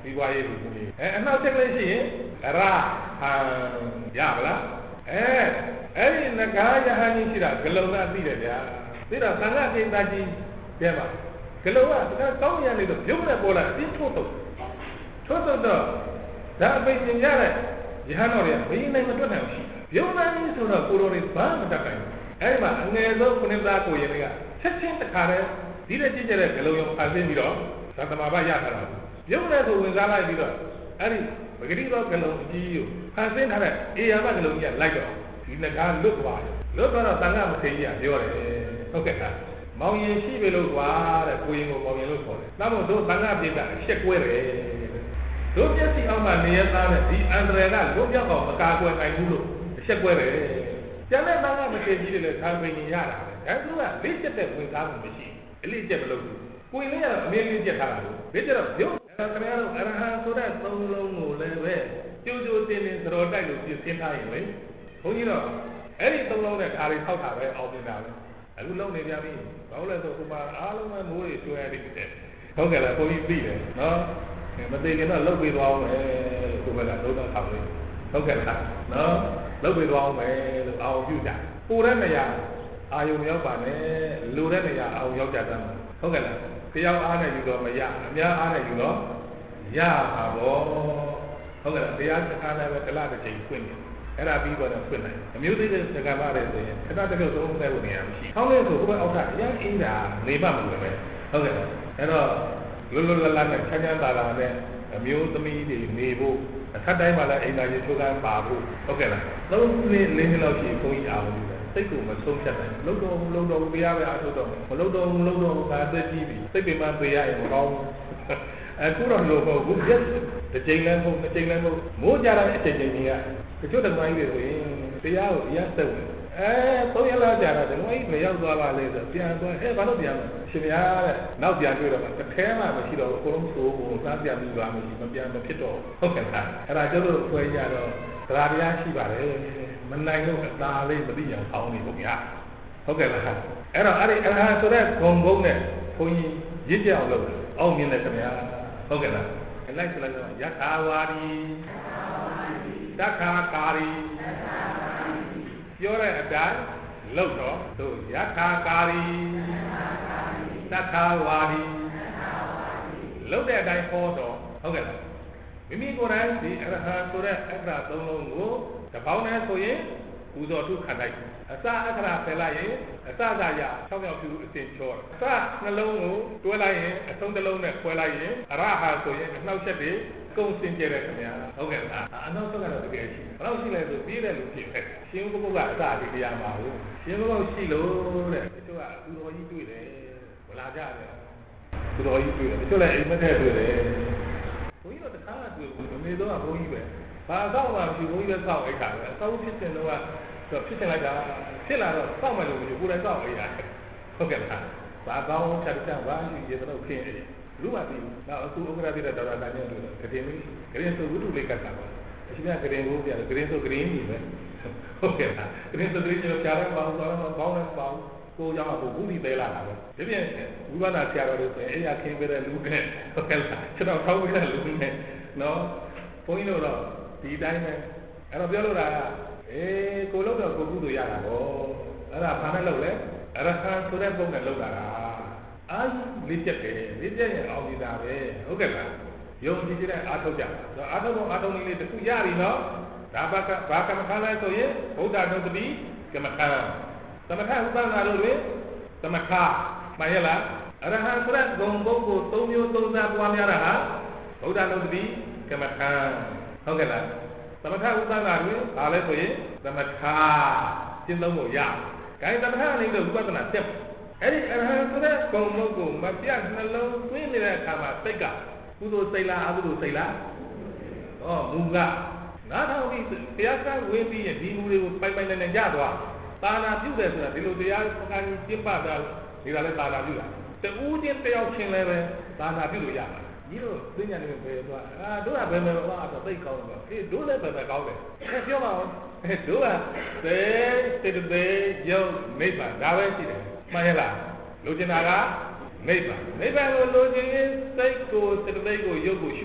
Speaker 1: ဒီဘွားရေးဒီနေ့အဲအနောက်ချက်လေးရှိရင်အရာဟာရပါလားအဲအဲ့ဒီငကားယဟန်ကြီးရှိတာဂလုံကသိတယ်ဗျာသိတော့သံဃာကိတ္တကြီးပြပါဂလုံကတကယ်ကောင်းရနေတော့ရုပ်နဲ့ပေါ်လာပြီးထို့တော့ထို့တော့ဒါအပိတ်တင်ကြတဲ့ယဟန်တော်တွေကဘယ်နိုင်မတွက်နိုင်ဘူးရုပ်နိုင်ဆိုတော့ကိုတော်တွေဘာမှမတတ်နိုင်ဘူးအဲ့ဒီမှာအငယ်ဆုံးခုနှစ်သားကိုရင်တွေကချက်ချင်းတခါတည်းဒီတဲ့ကြည့်ကြတဲ့ဂလုံရောဖန်ဆင်းပြီးတော့သတ္တမဘရထားတာရုပ်နဲ့ဆိုဝင်စားလိုက်ပြီးတော့အဲ့ဒီပဂတိတော်ဂလုံကြီးကိုဖန်ဆင်းထားတဲ့အေယာမဂလုံကြီးကလိုက်တော့ဒီငကားလွတ်သွားတယ်လွတ်သွားတော့တန်ခါမထေကြီးကပြောတယ်ဟုတ်ကဲ့လားမောင်ရင်ရှိပြီလို့ကွာတဲ့ကိုရင်ကိုမောင်ရင်လို့ခေါ်တယ်နောက်တော့တို့တန်ခါပြေတာအချက်ကွဲတယ်တို့မျက်စိအောက်မှာနေရသားတဲ့ဒီအန္တရာယ်ကလုံးပြောက်အောင်မကာကွယ်နိုင်ဘူးလို့အချက်ကွဲတယ်ကျန်တဲ့တန်ခါမထေကြီးတွေလည်းခံပင်နေရတာပဲဒါသူကလေးချက်တဲ့ဝင်စားမှုမရှိအလေးချက်မလုပ်ဘူးကိုရင်လေးကတော့အမြဲလေးချက်ထားတာလို့ဒီကျတော့ရုပ်ခင်ဗျားတို့အရဟံဆိုတဲ့သုံးလုံးကိုလည်းပဲကြိုးကြိုးတင်းတင်းသတော်တိုက်လို့ပြင်းထားရင်လေဘုန်းကြီးတော့အဲ့ဒီသုံးလုံးနဲ့ဓာရီထောက်တာပဲအောင်တင်တာပဲအခုလုံးနေကြပြီဘာလို့လဲဆိုဟိုမှာအားလုံးပဲမိုးတွေကျွဲနေတယ်ဟုတ်ကဲ့လားဘုန်းကြီးသိတယ်နော်မသိခင်တော့လှုပ်ပြီးသွားအောင်မယ်ဒီဘက်ကလုံးတော့ထောက်လေးဟုတ်ကဲ့လားနော်လှုပ်ပြီးသွားအောင်မယ်လို့အောင်ပြုကြပူတဲ့နေရာအာယုံရောက်ပါနဲ့လူတဲ့နေရာအောင်ရောက်ကြတယ်ဟုတ်ကဲ့လားတရားအားနဲ့ယူတော့မရအများအားနဲ့ယူတော့ရပါဘောဟုတ်ကဲ့လားတရားစကားလည်းပဲတလားတစ်ချိန်ဖွင့်နေအဲ့ဒါပြီးတော့ဖွင့်နိုင်အမျိုးသေးတဲ့စကားပါတယ်ဆိုရင်ခဏတစ်ပြုတ်သုံးတဲ့ဝင်နေရမရှိခေါင်းလေးဆိုဘယ်အောက်ထအရင်အင်းတာနေမှမလို့ပဲဟုတ်ကဲ့လားအဲ့တော့လွတ်လွတ်လပ်လပ်နဲ့ချမ်းချမ်းသာသာနဲ့အမျိုးသမီးတွေနေဖို့အထက်တိုင်းမှာလည်းအိမ်သာရေချိုးကမ်းပါဖို့ဟုတ်ကဲ့လားသုံးနှစ်လေးနှစ်လောက်ရှိဘုန်းကြီးအားလုံးစိတ်ကိုမဆုံးဖြတ်နိုင်လုံတော်လုံတော်တရားပဲအားထုတ်တော့မလုံတော်လုံတော်ကာသက်ကြည့်ပြီစိတ်ပင်မပေးရရင်မကောင်းအခုတော့လို့ပေါ့ဘူးရက်တစ်ချိန်လည်းမဟုတ်တစ်ချိန်လည်းမဟုတ်မိုးကြတဲ့အချိန်ချင်းကြီးကတချို့တမိုင်းတွေဆိုရင်တရားကိုတရားသက်ဝင်အဲသုံးရက်လောက်ကြာတော့ဒီမိုင်းမရောက်သွားပါလေဆိုပြန်သွားဟဲ့ဘာလို့ပြန်လဲရှင်ဗျာတဲ့နောက်ပြန်တွေ့တော့မှတစ်ထဲမှမရှိတော့ဘူးအကုန်လုံးသိုးဖို့စားပြန်ပြီးသွားမရှိမပြန်မဖြစ်တော့ဟုတ်ကဲ့လားအဲ့ဒါကျတော့ခွဲကြတော့တရားတရားရှိပါတယ်မနိုင်လို့အသာလေးမသိရအောင်ဆောင်းနေပုံရဟုတ်ကဲ့လားအဲ့တော့အဲ့ဒီအရဟံဆိုတဲ့ဂုံဘုံနဲ့ဘုန်းကြီးရစ်ကြအောင်လုပ်တယ်အောင်မြင်တယ်ခင်ဗျာဟုတ်ကဲ့လားအလိုက်ဆိုလိုက်တော့ယထာဝါဒီတက္ခာကာရီပြောတဲ့အတိုင်းလုပ်တော့သူယထာကာရီတက္ခာဝါဒီလုပ်တဲ့အတိုင်းဟောတော့ဟုတ်ကဲ့လားမိမိကိုယ်တိုင်ဒီအရဟံဆိုတဲ့အက္ခရာသုံးလုံးကိုတပေါင်းနဲ့ဆိုရင်ပူဇော်ထုခံလိုက်အစအခရာဖယ်လိုက်ရင်အစသာရ၆ယောက်ပြုအစဉ်ချောတယ်အစနှလုံးကိုတွဲလိုက်ရင်အဆုံးတစ်လုံးနဲ့ခွဲလိုက်ရင်အရဟာဆိုရင်အနှောက်ချက်တွေကုန်စင်ကြတယ်ခင်ဗျာဟုတ်ကဲ့လားအနှောက်ချက်ကတော့တကယ်ရှိဘယ်လောက်ရှိလဲဆိုပြီးတဲ့လူဖြစ်ခဲ့ရှင်ဘုရားကအစဒီတရားမှာဘူးရှင်ဘုရားရှိလို့တဲ့တချို့ကသူတော်ကြီးတွေ့တယ်မလာကြတယ်သူတော်ကြီးတွေ့တယ်တချို့လည်းအိမ်မက်ထဲတွေ့တယ်ဘုန်းကြီးတို့တခါမှတွေ့ဘူးအမေတော့ကဘုန်းကြီးပဲဘာသောက်မှမရှိဘုန်းကြီးလည်းသောက်အိတ်တာပဲအသောက်ဖြစ်တဲ့တော့တော့ဖြစ်နေလိုက်တာဖြစ်လာတော့သောက်မယ်လို့ကိုယ်တိုင်သောက်အိတ်ရတယ်ဟုတ်ကဲ့လားဘာကောင်းချက်ချက်ဘာရှိရတော့ဖြစ်နေလူပါပြီနောက်အခုဥက္ကရာတိတဲ့ဒေါက်တာတိုင်းနဲ့တွေ့တယ်ဂရင်လေးဂရင်ဆိုဝိတုလေးကတ်တာပါအရှင်ကဂရင်ကိုပြတယ်ဂရင်ဆိုဂရင်ကြီးပဲဟုတ်ကဲ့လားဂရင်ဆိုဂရင်ကျော်ကြားရအောင်တော့ကောင်းတယ်ပေါ့ကိုကြောင့်အခုဝိတိသေးလာတာပဲဒီပြင်ဝိပဿနာဆရာတော်တွေဆိုရင်အဲ့ရခင်းပေးတဲ့လူနဲ့ဟုတ်ကဲ့လားကျွန်တော်ထောက်ပေးတဲ့လူနဲ့နော်ဘုန်းကြီးတို့တော့ဒီတိုင်းပဲအဲ့တော့ပြောလို့တာကအေးကိုလို့တော့ကိုကုသိုလ်ရတာပေါ့အဲ့ဒါဘာနဲ့လုပ်လဲအရဟံဆိုတဲ့ပုံနဲ့လုပ်တာအာလေးချက်ပဲလေးချက်ရင်အောင်နေတာပဲဟုတ်ကဲ့လားယုံကြည်ကြတဲ့အာထုတ်ကြအာထုတ်ဖို့အာထုတ်နည်းလေးတစ်ခုရပြီနော်ဒါဘာကဘာကမ္မထာလဲဆိုရင်ဘုဒ္ဓနုတ္တိကမ္မထာသမထဥပ္ပန္နာလို့လေသမထမှန်ရလားအရဟံဆိုတဲ့ဂုံဘုံကိုသုံးမျိုးသုံးစားပွားများတာဟာဘုဒ္ဓနုတ္တိကမ္မထာဟုတ်ကဲ့လားသမထဥပ္ပန္နာတွင်ဘာလဲဆိုရင်သမထကျင့်သုံးဖို့ရဂိုင်းသမထအနေနဲ့ဥပဒနာတက်အဲ့ဒီအရဟံဆိုတဲ့ဂုံဘုံကိုမပြတ်နှလုံးသွင်းနေတဲ့အခါမှာစိတ်ကကုသိုလ်စိတ်လားအကုသိုလ်စိတ်လားဩမူကနားထောင်ပြီးတရားကဝင်ပြီးရင်ဒီမူတွေကိုပိုင်ပိုင်နိုင်နိုင်ကြသွားသာနာပြုတယ်ဆိုတာဒီလိုတရားပကံကျင့်ပတာဒီကလည်းသာနာပြုတာတူးချင်းတယောက်ချင်းလည်းပဲသာနာပြုလို့ရမှာကြီးတို့သိညာနေပဲသွားအာတို့ကဘယ်မှာတော့အဲ့တော့သိကောင်းတယ်အေးတို့လည်းပဲပဲကောင်းတယ်အဲပြောပါဦးအဲတို့ကသေစေတသိက်ယုတ်နိဗ္ဗာန်ဒါပဲရှိတယ်မှန်ရလားလိုချင်တာကနိဗ္ဗာန်နိဗ္ဗာန်ကိုလိုချင်ရင်စိတ်ကိုစေတသိက်ကိုယုတ်ကိုရှုရမယ်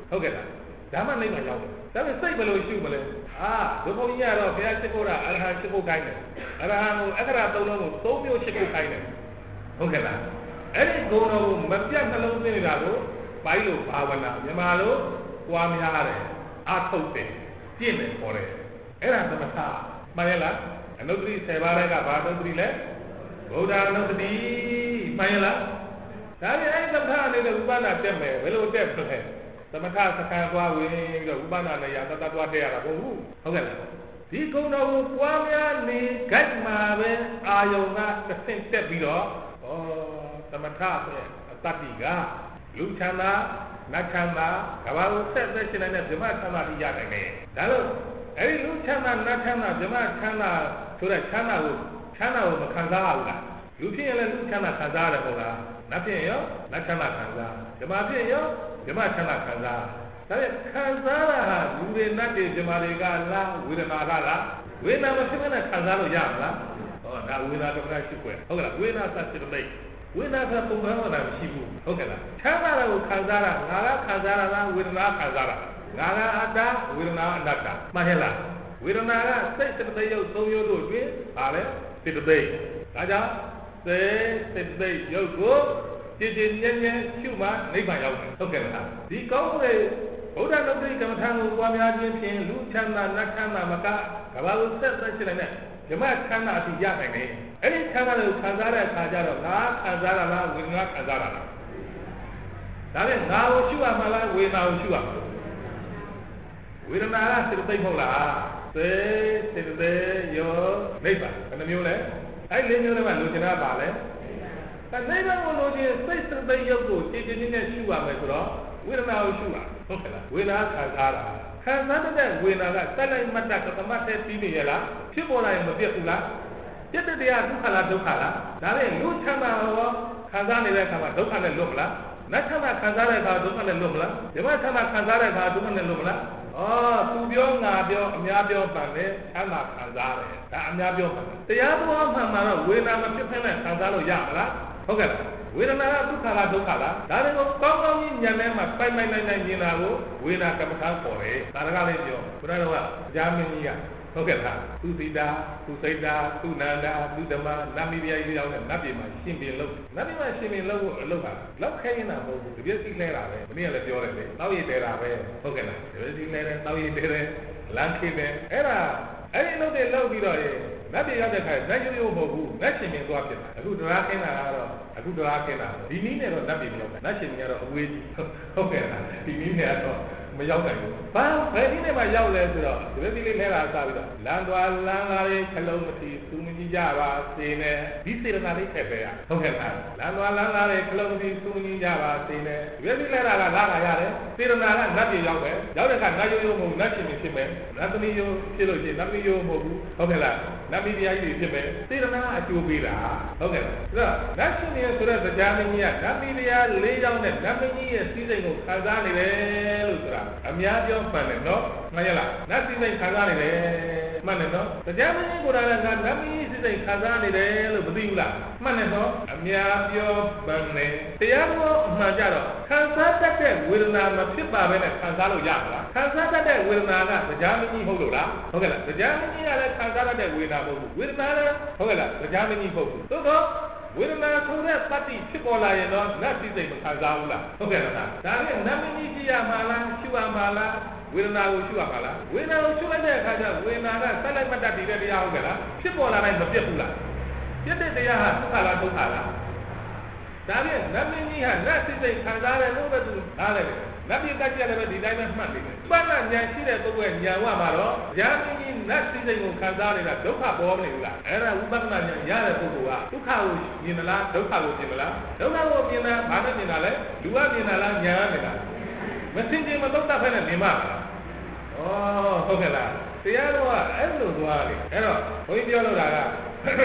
Speaker 1: ဟုတ်ကဲ့လားဒါမှနိဗ္ဗာန်ရောက်တယ်ဒါပေမဲ့စိတ်ဘယ်လိုရှုမလဲအာဒုက္ခကြီးကတော့ဘုရားရှိခိုးတာအရဟံရှိခိုးခိုင်းတယ်အရဟံကိုအခရာသုံးလုံးကိုသုံးမျိုးရှိခိုးခိုင်းတယ်ဟုတ်ကဲ့လားအဲ့ဒီဂုဏ်တော်ကိုမပြတ်နှလုံးသွင်းနေတာကိုပိုင်းလို့ဘာဝနာမြန်မာလိုပွားများတယ်အာထုတ်တယ်ပြင့်တယ်ခေါ်တယ်အဲ့ဒါသမထမှန်ရဲ့လားအနုတ္တိဆယ်ပါးတဲ့ကဘာအနုတ္တိလဲဗုဒ္ဓအနုတ္တိမှန်ရဲ့လားဒါပြန်အဲ့သမထအနေနဲ့ဥပဒနာတက်မယ်ဘယ်လိုတက်မလဲသမထစကားသွားဝင်ပြီးတော့ဥပဒနာနဲ့ရတတ်သွားတက်ရတာမဟုတ်ဘူးဟုတ်ကဲ့လားဒီဂုဏ်တော်ကိုပွားများနေဂိုက်မှာပဲအာယုံကတစ်ဆင့်တက်ပြီးတော့ဩသမထရဲ့အတ္တိကလူချမ်းသာနတ်ချမ်းသာကဘာလို့ဆက်သက်ရှင်နေတဲ့ဗြဟ္မချမ်းသာကြီးရနိုင်တယ်ဒါလို့အဲ့ဒီလူချမ်းသာနတ်ချမ်းသာဗြဟ္မချမ်းသာဆိုတဲ့ချမ်းသာကိုချမ်းသာကိုမခံစားရဘူးလားလူဖြစ်ရင်လည်းလူချမ်းသာခံစားရတယ်ဟုတ်လားနတ်ဖြစ်ရင်ရောနတ်ချမ်းသာခံစားဗြဟ္မဖြစ်ရင်ရောဗြဟ္မချမ်းသာခံစားဒါပေမဲ့ခံစားရတာလူတွေနတ်တွေဗြဟ္မတွေကလားဝေဒနာကလားဝေဒနာမဖြစ်မဲ့ခံစားလို့ရမလားဟောဒါဝေဒနာတော့ရှိခွဲဟုတ်ကဲ့လားဝေဒနာသတ်စိတ်လေးဝေဒနာကပုံမှန်တော့မရှိဘူးဟုတ်ကဲ့လားချမ်းသာတာကိုခံစားတာငါကခံစားတာလားဝေဒနာခံစားတာငါကအတ္တဝေဒနာအနတ္တမှန်ရဲ့လားဝေဒနာကစိတ်စိတ်သိယုတ်သုံးယုတ်တို့တွင်ပါလေစိတ်သိဒါကြောင့်စိတ်စိတ်သိယုတ်ကိုကြည်ကြည်ညံ့ညံ့ရှုမှနိဗ္ဗာန်ရောက်တယ်ဟုတ်ကဲ့လားဒီကောင်းတဲ့ဘုရားလုံးတိကမ္မထာကိုပွားများခြင်းဖြင့်လူချမ်းသာနတ်ချမ်းသာမကကဘာလို့ဆက်သက်ရှင်နေတဲ့ဓမ္မချမ်းသာအထိရနိုင်တယ်အဲ့ဒီချမ်းသာကိုခံစားတဲ့အခါကျတော့ငါခံစားရလားဝေဒနာခံစားရလားဒါနဲ့ငါကိုရှုရမှာလားဝေဒနာကိုရှုရမှာဝေဒနာကစိတ်သိမ့်မဟုတ်လားစေစိတ်သေးရောနိဗ္ဗာန်ဘယ်နှမျိုးလဲအဲ့လေးမျိုးတွေမှာလူကျင်တာပါလဲဒါနိဗ္ဗာန်ကိုလိုချင်စိတ်စိတ်သိမ့်ရုပ်ကိုကြည်ကြည်နဲ့ရှုရမယ်ဆိုတော့ဝေဒနာကိုရှုပါဟုတ်ကဲ့လားဝေဒနာခံစားတာခံစားတဲ့ဝေဒနာကတက်လိုက်မှတ်တာကသမတ်တဲ့ပြီးနေရလားဖြစ်ပေါ်လာရင်မပြတ်ဘူးလားပြတ်တဲ့တရားဒုက္ခလားဒုက္ခလားဒါနဲ့လူချမ်းသာရောခံစားနေတဲ့အခါမှာဒုက္ခနဲ့လွတ်မလားနတ်ချမ်းသာခံစားတဲ့အခါဒုက္ခနဲ့လွတ်မလားဓမ္မချမ်းသာခံစားတဲ့အခါဒုက္ခနဲ့လွတ်မလားဩသူပြောငါပြောအများပြောပန်တယ်ချမ်းသာခံစားတယ်ဒါအများပြောပန်တယ်တရားတော်မှန်မှန်တော့ဝေဒနာမဖြစ်ဖက်နဲ့ခံစားလို့ရမလားဟုတ်ကဲ့လားဝေဒနာကဒုက္ခလားဒုက္ခလားဒါတွေကိုကောင်းကောင်းကြီးဉာဏ်နဲ့မှပိုက်ပိုက်နိုင်နိုင်မြင်တာကိုဝေဒနာကမ္မထာပေါ်တယ်ဒါကလည်းပြောဘုရားတော်ကကြားမင်းကြီးကဟုတ်ကဲ့လားသူသီတာသူစိတ်တာသူနန္ဒာသူဓမ္မနတ်မိဖုရားကြီးရောက်တဲ့နတ်ပြည်မှာရှင်ပြန်လို့နတ်ပြည်မှာရှင်ပြန်လို့အလုပ်ပါလောက်ခဲနေတာမဟုတ်ဘူးတပြည့်စီလဲတာပဲမင်းကလည်းပြောတယ်လေတောက်ရည်တဲတာပဲဟုတ်ကဲ့လားတပြည့်စီလဲတယ်တောက်ရည်တဲတယ်လမ်းခေတယ်အဲ့ဒါအဲ့ဒီလုပ်တဲ့လုပ်ပြီးတော့ရေနတ်ပြည်ရောက်တဲ့ခါနတ်ရိုးရိုးမဟုတ်ဘူးနတ်ရှင်ပြန်သွားဖြစ်တာအခုတရားခင်းတာကတော့အခုတရားခင်းတာဒီနည်းနဲ့တော့နတ်ပြည်မရောက်ဘူးနတ်ရှင်ပြန်ကတော့အဝေးကြီးဟုတ်ကဲ့လားဒီနည်းနဲ့တော့မရောက်နိုင်ဘူး။ဘာဘယ်နည်းနဲ့မှရောက်လဲဆိုတော့ဒီလိုဒီလေးလဲလာစားပြီးတော့လမ်းသွားလမ်းလာလေးခလုံးမထီသူမကြီးကြပါစေနဲ့ဒီစေတနာလေးထည့်ပေးရဟုတ်ကဲ့လားလမ်းသွားလမ်းလာလေးခလုံးမထီသူမကြီးကြပါစေနဲ့ဒီလိုဒီလဲလာကလာလာရတယ်စေတနာကနတ်ပြည်ရောက်ပဲရောက်တဲ့အခါနတ်ရိုးရိုးမဟုတ်နတ်ရှင်ဖြစ်မယ်နတ်သမီးရိုးဖြစ်လို့ရှိရင်နတ်သမီးရိုးမဟုတ်ဘူးဟုတ်ကဲ့လားနတ်ပြည်တရားကြီးဖြစ်မယ်စေတနာအကျိုးပေးတာဟုတ်ကဲ့လားဆိုတော့နတ်ရှင်ရဲ့ဆိုတဲ့တရားမင်းကြီးကနတ်ပြည်တရား၄ကြောင်းနဲ့နတ်မင်းကြီးရဲ့စည်းစိမ်ကိုခံစားနေတယ်လို့ဆိုတာအများပြောမှန်တယ်နော်မှန်ရလားနတ်စည်းစိမ်ခံစားနေတယ်မှန်တယ်နော်တရားမင်းကြီးကိုယ်တိုင်ကနတ်မင်းကြီးစည်းစိမ်ခံစားနေတယ်လို့မသိဘူးလားမှန်တယ်နော်အများပြောမှန်တယ်တရားတော်အမှန်ကြတော့ခံစားတတ်တဲ့ဝေဒနာမဖြစ်ပါဘဲနဲ့ခံစားလို့ရမလားခံစားတတ်တဲ့ဝေဒနာကတရားမင်းကြီးဟုတ်လို့လားဟုတ်ကဲ့လားတရားမင်းကြီးကလည်းခံစားတတ်တဲ့ဝေဒနာမဟုတ်ဘူးဝေဒနာလည်းဟုတ်ကဲ့လားတရားမင်းကြီးဟုတ်ဘူးသို့တော့ဝေဒနာဆိုတဲ့တတ္တိဖြစ်ပေါ်လာရင်တော့နတ်စိတ်မခံစားဘူးလားဟုတ်ကဲ့လားဒါနဲ့နတ်မင်းကြီးကြည့်ရမှာလားရှုရမှာလားဝေဒနာကိုရှုရမှာလားဝေဒနာကိုရှုလိုက်တဲ့အခါကျဝေဒနာကဆက်လိုက်မှတ်တတ်တဲ့တရားဟုတ်ကဲ့လားဖြစ်ပေါ်လာတိုင်းမပြတ်ဘူးလားပြတ်တဲ့တရားဟာဒုက္ခလားဒုက္ခလားဒါနဲ့နတ်မင်းကြီးဟာနတ်စိတ်ခံစားတယ်လို့ပဲသူနားလည်တယ်နတ်ပြည်တက်ကြလည်းပဲဒီတိုင်းပဲမှတ်နေတယ်ဘာသာဉာဏ်ရှိတဲ့ပုဂ္ဂိုလ်ရဲ့ဉာဏ်ဝမှာတော့ဉာဏ်မင်းကြီးနတ်စိတ်ကိုခံစားနေတာဒုက္ခပေါ်မနေဘူးလားအဲ့ဒါဝိပဿနာဉာဏ်ရတဲ့ပုဂ္ဂိုလ်ကဒုက္ခကိုမြင်မလားဒုက္ခကိုမြင်မလားဒုက္ခကိုမြင်တာဘာနဲ့မြင်တာလဲလူကမြင်တာလားဉာဏ်ကမြင်တာမစင်ကြင်မတော့တတ်ဖက်နဲ့မြင်မှာလားဩဟုတ်ကဲ့လားတရားတော်ကအဲ့လိုသွားတယ်အဲ့တော့ဘုန်းကြီးပြောလို့တာက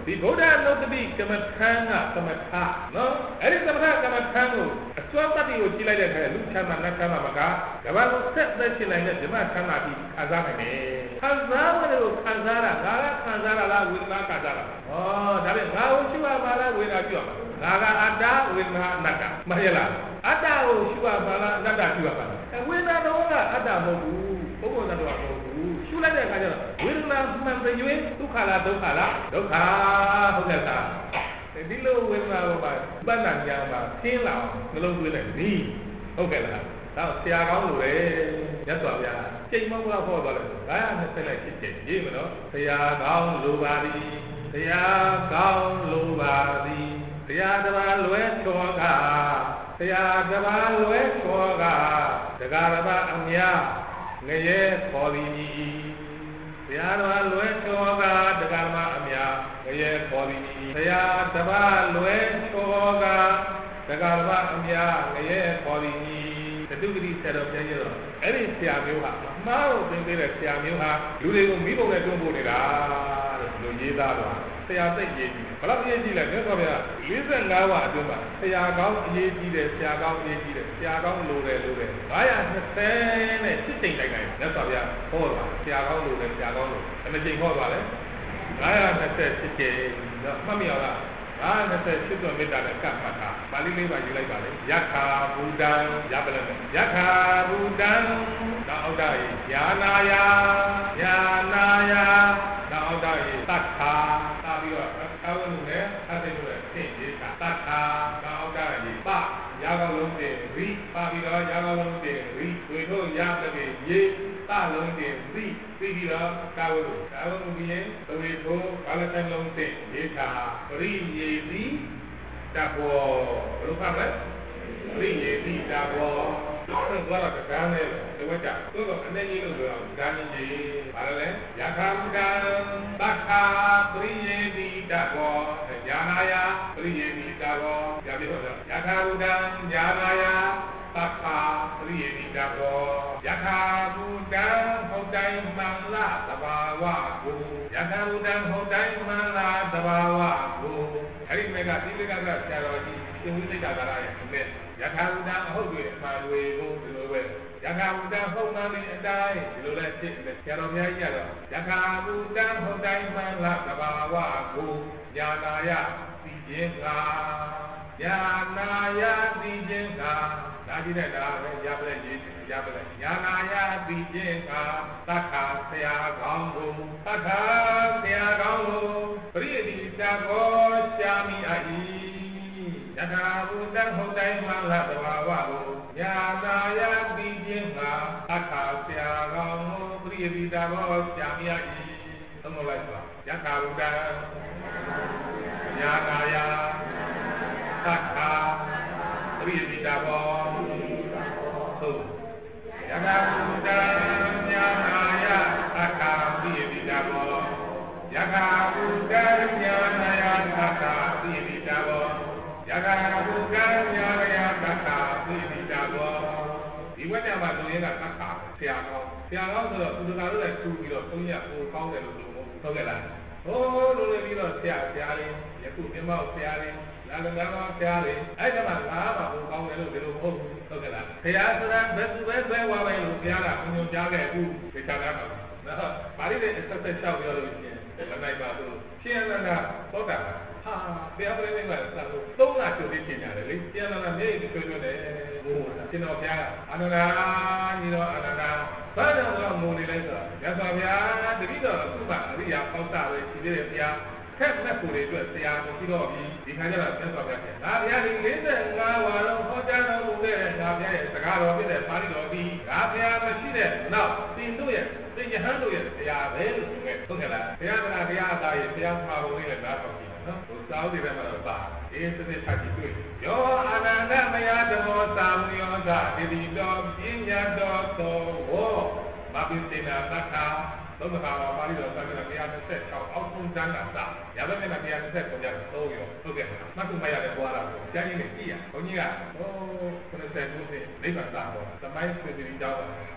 Speaker 1: ဒီဗုဒ္ဓနုတ္တိကမ္မထံကကမ္မထနော်အဲ့ဒီကမ္မထကမ္မထံကိုအစွမ်းတတ္တိကိုကြည့်လိုက်တဲ့အခါလူချမ်းသာနတ်ချမ်းသာမကကမ္ဘာကိုဆက်သက်ဖြစ်နိုင်တဲ့ဓမ္မချမ်းသာပြီးခံစားနိုင်တယ်ခံစားမလို့ခံစားတာငါကခံစားတာလားဝေဒနာခံစားတာဩဒါပေမဲ့ငါကိုရှိပါပါလားဝေဒနာပြုရမှာငါကအတ္တဝေဒနာအနတ္တမဟုတ်လားအတ္တကိုရှိပါပါလားအနတ္တပြုရပါလားဝေဒနာတော့ကအတ္တမဟုတ်ဘူးပုဂ္ဂိုလ်သတ္တဝါမဟုတ်ဘူးရှုလိုက်တဲ့အခါကျတော့ဝေဒနာမှန်ပြင်းဒုက္ခလားဒုက္ခလားဒုက္ခဟုတ်တယ်လားဒီလိုဝေဒနာကိုပါပဏ္ဏညာမှာသင်လာအောင်နှလုံးသွင်းလိုက်ပြီဟုတ်ကဲ့လားတော့ဆရာကောင်းလို့လေမြတ်စွာဘုရားချိန်မောင်းတော့ဟောသွားတယ်ငါးရာနှစ်လိုက်ဖြစ်တယ်ရေးမနော်ဆရာကောင်းလိုပါသည်ဆရာကောင်းလိုပါသည်ဆရာတပါလွဲချောကဆရာတပါလွဲချောကဒကာရမအမြငရဲခေါ်သည်ဆရာတပါလွဲချောကဒကာရမအမြငရဲခေါ်သည်ဆရာတပါလွဲချောကဒကာရမအမြငရဲခေါ်သည်တတုဂတိဆရာတော်ပြန်ရတော့အဲ့ဒီဆရာမျိုးဟာအမှားကိုသင်ပေးတဲ့ဆရာမျိုးဟာလူတွေကိုမိဘနဲ့တွန်းပို့နေတာတဲ့လူရေးသားတော့ဆရာသိရေးကြည့်ဘလောက်ရေးကြည့်လဲမြတ်စွာဘုရား၄၅ဝါအတွင်းမှာဆရာကောင်းအရေးကြီးတယ်ဆရာကောင်းအရေးကြီးတယ်ဆရာကောင်းလိုတယ်လိုတယ်၅၂၀နဲ့ရှစ်ချိန်တိုင်းတိုင်းမြတ်စွာဘုရားဟောတာဆရာကောင်းလိုတယ်ဆရာကောင်းလိုဘယ်နှချိန်ဟောသွားလဲ၅၂၈ချိန်တော့မှတ်မိအောင်လားငါးနှစ်ဆက်ရှစ်တော်မေတ္တာနဲ့ကပ်မှတ်တာပါဠိလေးပါယူလိုက်ပါလေယထာဘူတံရပလနဲ့ယထာဘူတံနောက်အောက်တာရေယာနာယယာနာယနောက်အောက်တာရေသတ္ထာသာပြီးတော့အဝိနုနဲ့အသိနုနဲ့သိရေးတာသတ္ထာနောက်အောက်တာရေပရာဂလုံးတင်ရိပါပြီးတော့ရာဂလုံးတင်ရိဝေထုတ်ရတဲ့ရေသလုံးတင်ရိပြီးပြီးတော့ကာဝရုကာဝရုပြီးရင်ဝေထုတ်ဘာလတန်လုံးတင်ရေးတာပရိယေတိတဘောဘယ်လိုဖတ်မလဲပရိယေတိတဘောတော့ဘာလဲကံနဲ့ဒီဝတ်ကြသို့တော့အနေကြီးလို့ပြောအောင်ဒါနည်းကြီးဘာလဲယထာမကံသက္ခာပရိယေတိတဘောညာနာယပရိယေတိတဘောကြာပြီးတော့ယထာမကံညာနာယသက္ခာပရိယေတိတဘောယထာဘူတံဟုတ်တိုင်းမှန်လားသဘာဝကိုယထာဘူတံဟုတ်တိုင်းမှန်လားသဘာဝကိုအဲ့ဒီမေကဒီမေကကဆရာတော်ကြီးသင်္ဝိသိက္ခာသာရရဲ့အမေယထာဘူတံအဟုတ်တွေအမှန်တွေကိုဒီလိုပဲယထာဘူတံဟုတ်မှန်တဲ့အတိုင်းဒီလိုလဲဖြစ်တယ်ဆရာတော်များကြီးကတော့ယထာဘူတံဟုတ်တိုင်းမှန်လားသဘာဝကိုညာနာယသိခြင်းကညာနာယသိခြင်းကဒါကြည့်တဲ့ဒါပဲရပလက်ရေးရပလက်ညာနာယသိခြင်းကသက္ခာဆရာကောင်းကိုသက္ခာဆရာကောင်းကိုပရိယတိတဘောရှာမိအ၏ယထာဘူတံဟုတ်တိုင်းမှလားသဘာဝကိုညာနာယသိခြင်းကသက္ခာဆရာကောင်းကိုပရိယတိတဘောရှာမိအ၏သုံးလိုက်ပါယထာဘူတံညာနာယသက္ခာပရိယတိတဘောဟုတ်ယထာဘူတံညာနာယသက္ခာပရိယတိတဘောယထာဘူတံညာနာယသက္ခာပရိယတိတဘောယထာဘူတံညာနာယသက္ခာပရိယတိတဘောဒီဝိညာဉ်မှာဆိုရင်ကသက္ခာဆရာကောင်းဆရာကောင်းဆိုတော့သူတကာတို့လည်းသူ့ပြီးတော့သုံးရပိုကောင်းတယ်လို့ပြောလို့ဟုတ်ကဲ့လားဟိုးလို့လည်းပြီးတော့ဆရာဆရာလေးယခုမြမောက်ဆရာလေးလာလငါးဆရာလေးအဲ့ဒါမှငါးပါပိုကောင်းတယ်လို့ဒီလိုမဟုတ်ဘူးဟုတ်ကဲ့လားဆရာဆိုတာဘယ်သူပဲပဲဝါပဲလို့ဆရာကညွှန်ကြားခဲ့အခုသိချာတာတော့နော်ပါဠိနဲ့ဆက်ဆက်လျှောက်ပြောလို့ရှိရင်မနိုင်ပါဘူးရှင်းရတာဟုတ်တာဟာတရားပရိသတ်ကသာလို့သုံးလကျိုးပြီးပြင်ရတယ်လေရှင်းရတာမြေကြီးကျွတ်ကျွတ်တယ်ဟိုကျွန်တော်ဘုရားကအနန္တညီတော်အနန္တဘာကြောင့်တော့ငုံနေလဲဆိုတော့ရသော်ဗျာတတိတော်အခုမှအရိယာပေါက်တာပဲရှိသေးတယ်ဘုရားခက်မဲ့ကိုတွေအတွက်ဆရာမရှိတော့ဘူးဒီခါကျတော့ဆက်သွားပြန်တယ်ဒါဘုရားဒီ၄၅ဝါလုံးဟောကြားတော်မူခဲ့တဲ့ငါဘုရားရဲ့စကားတော်ဖြစ်တဲ့ပါဠိတော်ပြီးဒါဘုရားမရှိတဲ့နောက်သင်တို့ရဲ့သင်ယဟန်တို့ရဲ့ဆရာပဲလို့ဆိုခဲ့ဟုတ်ကဲ့လားဘုရားကတရားအသားရဲ့ဘုရားမှာဘုံလေးနဲ့နားထောင်ကြည့်နော်ဟိုစာအုပ်တွေထဲမှာတော့ပါအေးစနစ်ဖတ်ကြည့်တွေ့ယောအာနန္ဒမယဓမ္မောသာမယောသတိတိတော်ပညာတော်သောဟောမပိစေနာသက္ခာသုံးခါပါဠိတော်စာမျက်နှာone twenty-sixအောက်ဆုံးကျမ်းကစရပါမယ်မျက်နှာone twenty-sixကိုကြတော့သုံးရောဟုတ်ကဲ့မှတ်ခုမရတဲ့ဘွားလာကိုကျမ်းရင်းနဲ့ကြည့်ရဘုန်းကြီးကဟိုခုနစ်ဆယ်ခုနှစ်နိဗ္ဗာန်သာဟောသမိုင်းဆွေစီကြောင်းတာ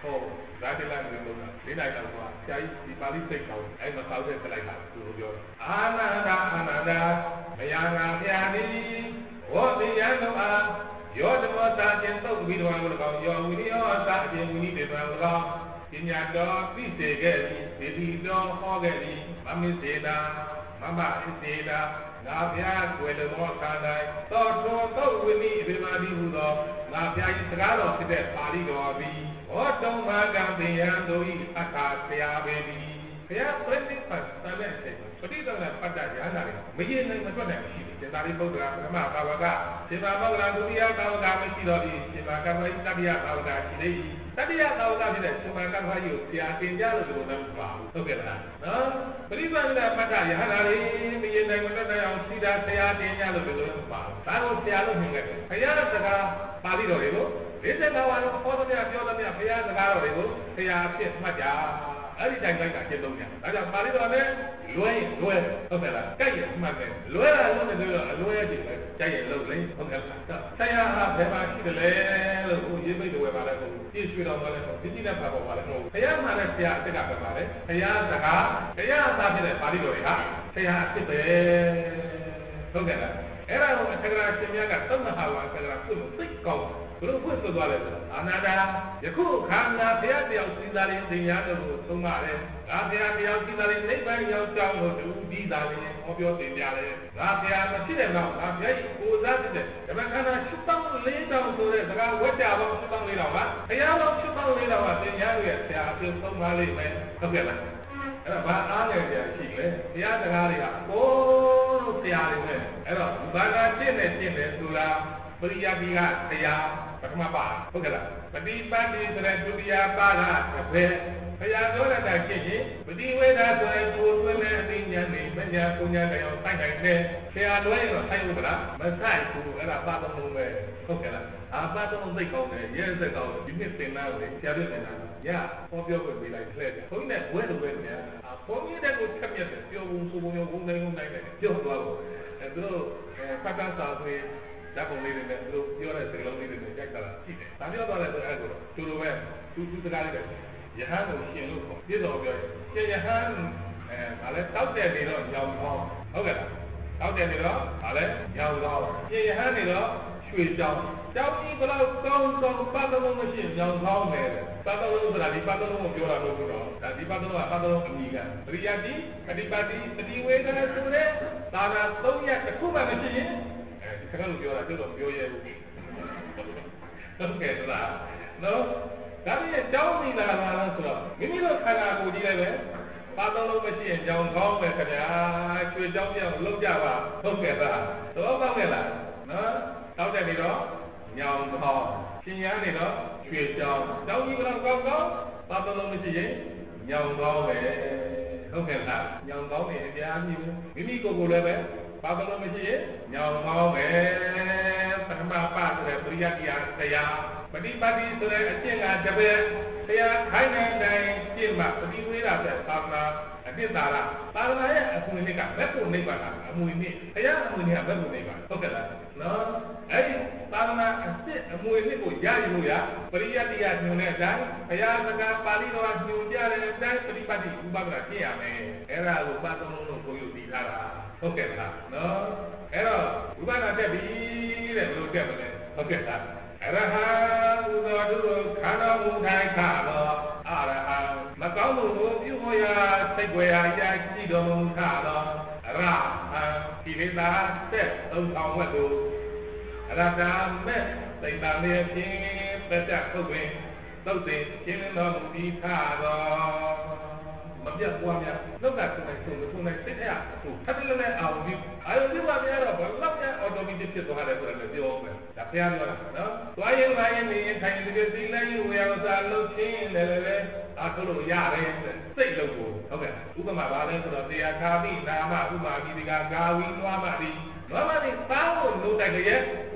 Speaker 1: ဟောဒါတလိုက်လို့လို့လေးနိုင်တော့ကွာဆရာကြီးဒီပါဠိစိတ်ကောင်းအဲ့မှာစောက်တဲ့ပြလိုက်တာသူတို့ပြောအာနန္ဒအာနန္ဒမယငါဖျာတိဝေါတိယံတို့အားယောဓမောတာခြင်းသုတ်ဝိတော်ကို၎င်းယောဝိရိယောသာခြင်းဝိနိတေတော်ကို၎င်းပညာတော်သိစေခဲ့သည်ဒေတိတော်ဟောခဲ့သည်မမစ္စေတာမမဣစေတာငါဖျားွယ်တော်ခန္ဓာသောတော်သုတ်ဝိနိဘေမာတိဟူသောငါဖျား၏စကားတော်ဖြစ်တဲ့ပါဠိတော်သည်ဟောတုံးမာကံပင်ယံတို့၏အခါဆရာပေသည်ဘုရားပြိဋိပတ်သံတဲ့စိတ်ပဋိသန္ဓေပတ်တရဟန္တာတွေမရင်းနိုင်မထွက်နိုင်ရှိတယ်စေတာရိပုတ္တရာပထမဘာဝကစေပါမောဂလဒုတိယဘာဝကမရှိတော့ပြီစေပါကမ္မတတိယဘာဝကရှိသေးတယ်တတိယဘာဝကဖြစ်တဲ့စေပါကမ္မကြီးကိုဆရာတင်ကြလို့ဒီလိုလည်းမပါဘူးဟုတ်ကဲ့လားနော်ပဋိသန္ဓေပတ်တရဟန္တာတွေမရင်းနိုင်မထွက်နိုင်အောင်ရှိတာဆရာတင်ကြလို့ဒီလိုလည်းမပါဘူးဒါကိုဆရာလို့မြင်ခဲ့တယ်ဘုရားစကားပါဠိတော်တွေကိုဒီစကားဝါတော့ဟောသမျှပြောသမျှဘုရားစကားတော်တွေကိုဆရာဖြစ်မှတ်ကြအဲ့ဒီတိုင်းတိုင်းကကျင့်သုံးကြဒါကြောင့်ပါဠိတော်နဲ့လွဲလွဲဟုတ်ကဲ့လားကြိုက်ရမှတ်တယ်လွဲတာလို့လည်းပြောအလွဲကြည့်ပဲကြိုက်ရလို့လေဟုတ်ကဲ့လားဆရာဟာဘယ်မှာရှိတယ်လဲလို့ကိုရေးပိတ်တော်ပါလဲကိုပြည့်ရွှေတော်ပါလဲကိုပြည့်ကြည့်တဲ့ဘာပေါ်ပါလဲကိုဘုရားမှာလည်းဆရာအစ်ကပဲပါလေဘုရားစကားဘုရားသားဖြစ်တဲ့ပါဠိတော်တွေဟာဆရာအစ်ပဲဟုတ်ကဲ့လားအဲ့ဒါကိုအထက်ကရာရှင်များကသုံးမဟာဝါအထက်ကရာသူ့ကိုသိကောင်းဘုလို့ဖွင့်ဆိုသွားတယ်ဆိုအာနန္ဒာယခုခန္ဓာဘုရားတရားစီသာရင်သင်များတို့ကိုသုံးပါတယ်ငါဘုရားတရားစီသာရင်နိဗ္ဗာန်ရောက်ကြောင်းကိုတူပြီးသာရင်ဟောပြောသင်ကြတယ်ငါဘုရားမရှိတဲ့တော့ငါဘုရားကြီးကိုစားတဲ့ဓမ္မခန္ဓာရှစ်ပေါင်းလေးတောင်ဆိုတဲ့စကားဝတ်ကြပေါင်းရှစ်ပေါင်းလေးတောင်ပါဘုရားပေါင်းရှစ်ပေါင်းလေးတောင်ပါသင်များတို့ရဲ့ဆရာအပြုသုံးပါလိမ့်မယ်ဟုတ်ကဲ့လားအဲ့တော့ဘာအားငယ်ကြရှိလဲဘုရားစကားတွေကကိုလို့ဆရာတွေနဲ့အဲ့တော့ဘာသာရှင်းနေရှင်းတယ်ဆိုတာပရိယတိကတရားပထမပါဟုတ်ကဲ့လားပฏิပတ်တိဆိုတဲ့ဒုတိယပါကတစ်ဖက်ဘုရားပြောတဲ့တိုင်ဖြစ်ရင်ပฏิဝေဒဆိုတဲ့ကိုယ်သွင်းတဲ့အသိဉာဏ်နဲ့မညာပညာတရားစိုက်နိုင်တယ်ဆရာလွဲတော့စိုက်လို့ကလားမဆိုင်ဘူးအဲ့ဒါပါတော်လုံးပဲဟုတ်ကဲ့လားအာပါတော်လုံးသိကောင်းတယ်ရဲစက်ကောင်းဒီနှစ်သင်တာကိုဆရာပြတင်တာရဟောပြောပြပေးလိုက်လှည့်တယ်ဘုန်းကြီးနဲ့ဝဲလိုပဲဗျာဘုန်းကြီးတဲ့ကိုထက်မြက်တယ်ပြောဘူးဆိုဘူးမျိုးဘုန်းတိုင်းဘုန်းတိုင်းနဲ့ပြောသွားလို့အဲသူတို့ဖတ်တာစာဆိုရင်ဓာတ်ပုံလေးတွေနဲ့သူတို့ပြောတဲ့စကားလုံးလေးတွေနဲ့ကြိုက်တာရှိတယ်ဒါပြောသွားတယ်ဆိုအဲ့ဒါကိုသူတို့ပဲသူသူစကားလေးတွေယဟန်ကိုရှင်လို့ခေါ်ပြည့်တော်ပြောရှင်ယဟန်အဲဒါလည်းတောက်တယ်နေတော့ညောင်ကောင်းဟုတ်ကဲ့လားတောက်တယ်နေတော့ဒါလည်းညောင်ကောင်းရှင်ယဟန်နေတော့ရွှေကြောင်းကြောင်းကြီးဘလောက်ကောင်းကောင်းပတ်လုံးမရှိညောင်ကောင်းတယ်ပတ်လုံးဆိုတာဒီပတ်လုံးကိုပြောတာမဟုတ်ဘူးတော့ဒါဒီပတ်လုံးကပတ်လုံးအမိကပရိယတိပฏิပတ်တိပฏิဝေဒနာဆိုတဲ့ဒါနာသုံးရက်တစ်ခုမှမရှိရင်ခဏလို့ပြောတာကျတော့ပြောရဲဘူးဟုတ်ကဲ့လားနော်ဒါပြည့်ကြောင်းမိလာလာဆိုတော့မိမိတို့ခန္ဓာကိုယ်ကြီးလည်းပဲပါတော်လုံးမရှိရင်ကြောင်ကောင်းပဲခင်ဗျာရွှေကြောင်းပြောင်းလုံးကြပါဟုတ်ကဲ့လားတော့ကောင်းကဲ့လားနော်တောက်တယ်နေတော့ညောင်ကောင်းရှင်ရနေတော့ရွှေကြောင်းကြောင်းကြီးကတော့ကောင်းကောင်းပါတော်လုံးမရှိရင်ညောင်ကောင်းပဲဟုတ်ကဲ့လားညောင်ကောင်းနေအများကြီးမိမိကိုယ်ကိုယ်လည်းပဲဘာလို့မရှိရင်ညောင်ကောင်းပဲပထမပါဆိုတဲ့ပရိယတ်တရားတရားပฏิပတ်တိဆိုတဲ့အကျင့်ကတပည့်တရားခိုင်းနိုင်တိုင်းကျင့်မှပฏิဝေဒတဲ့သာသနာအတိတ်သာရသာသနာရဲ့အမှုနည်းကဘက်ကိုနိဗ္ဗာန်အမှုနည်းတရားအမှုနည်းကဘက်ကိုနိဗ္ဗာန်ဟုတ်ကဲ့လားနော်အဲ့ဒီသာသနာအစစ်အမှုနည်းကိုရယူလို့ရပရိယတ်တရားညွှန်တဲ့အတိုင်းဘုရားစကားပါဠိတော်ညွှန်ပြတဲ့အတိုင်းပฏิပတ်တိဥပဒနာကျင့်ရမယ်အဲ့ဒါကိုပတ်သုံးလုံးကိုကိုယူတည်ထားတာဟုတ်ကဲ့လားနော်အဲ့တော့ဥပဒနာတက်ပြီတဲ့ဘယ်လိုတက်မလဲဟုတ်ကဲ့လားအရဟံဥသောတုခန္ဓာမူထိုင်ခါသောအရဟံမကောင်းမှုကိုပြုဟောရာစိတ်ွယ်ရာရာရှိတော်မူခါသောအရဟံဒီလေသာသက်သုံးဆောင်ဝတ်တို့အရဟံမဲ့သိမ္မာလေးဖြင့်သက်သက်ထုတ်တွင်သုတ်စဉ်ရှင်းလင်းတော်မူပြီးခါသောမပြတ်ပွားများလောက်ကဆိုနေဆိုလို့နေစိတ်ရဟုတ်အဲ့ဒီလည်းအောင်ပြီးအာရုံပြုပါများတော့ဘလောက်များအော်တိုမက်တစ်ဖြစ်သွားတယ်ဆိုတော့ပြောမယ်ဒါဖျားပြောတာနော်သွားရင်သွားရင်နေထိုင်နေဒီလိုက်ဝေယဝစာလှုပ်ချင်းတယ်လည်းအားထုတ်လို့ရတယ်စိတ်လုံးကိုဟုတ်ကဲ့ဥပမာပါလဲဆိုတော့တရားခါပြီးနာမဥမာပြီးဒီကဂါဝီသွားမှဒီသွားမှဒီသားကိုလို့တိုက်ကြရဲ့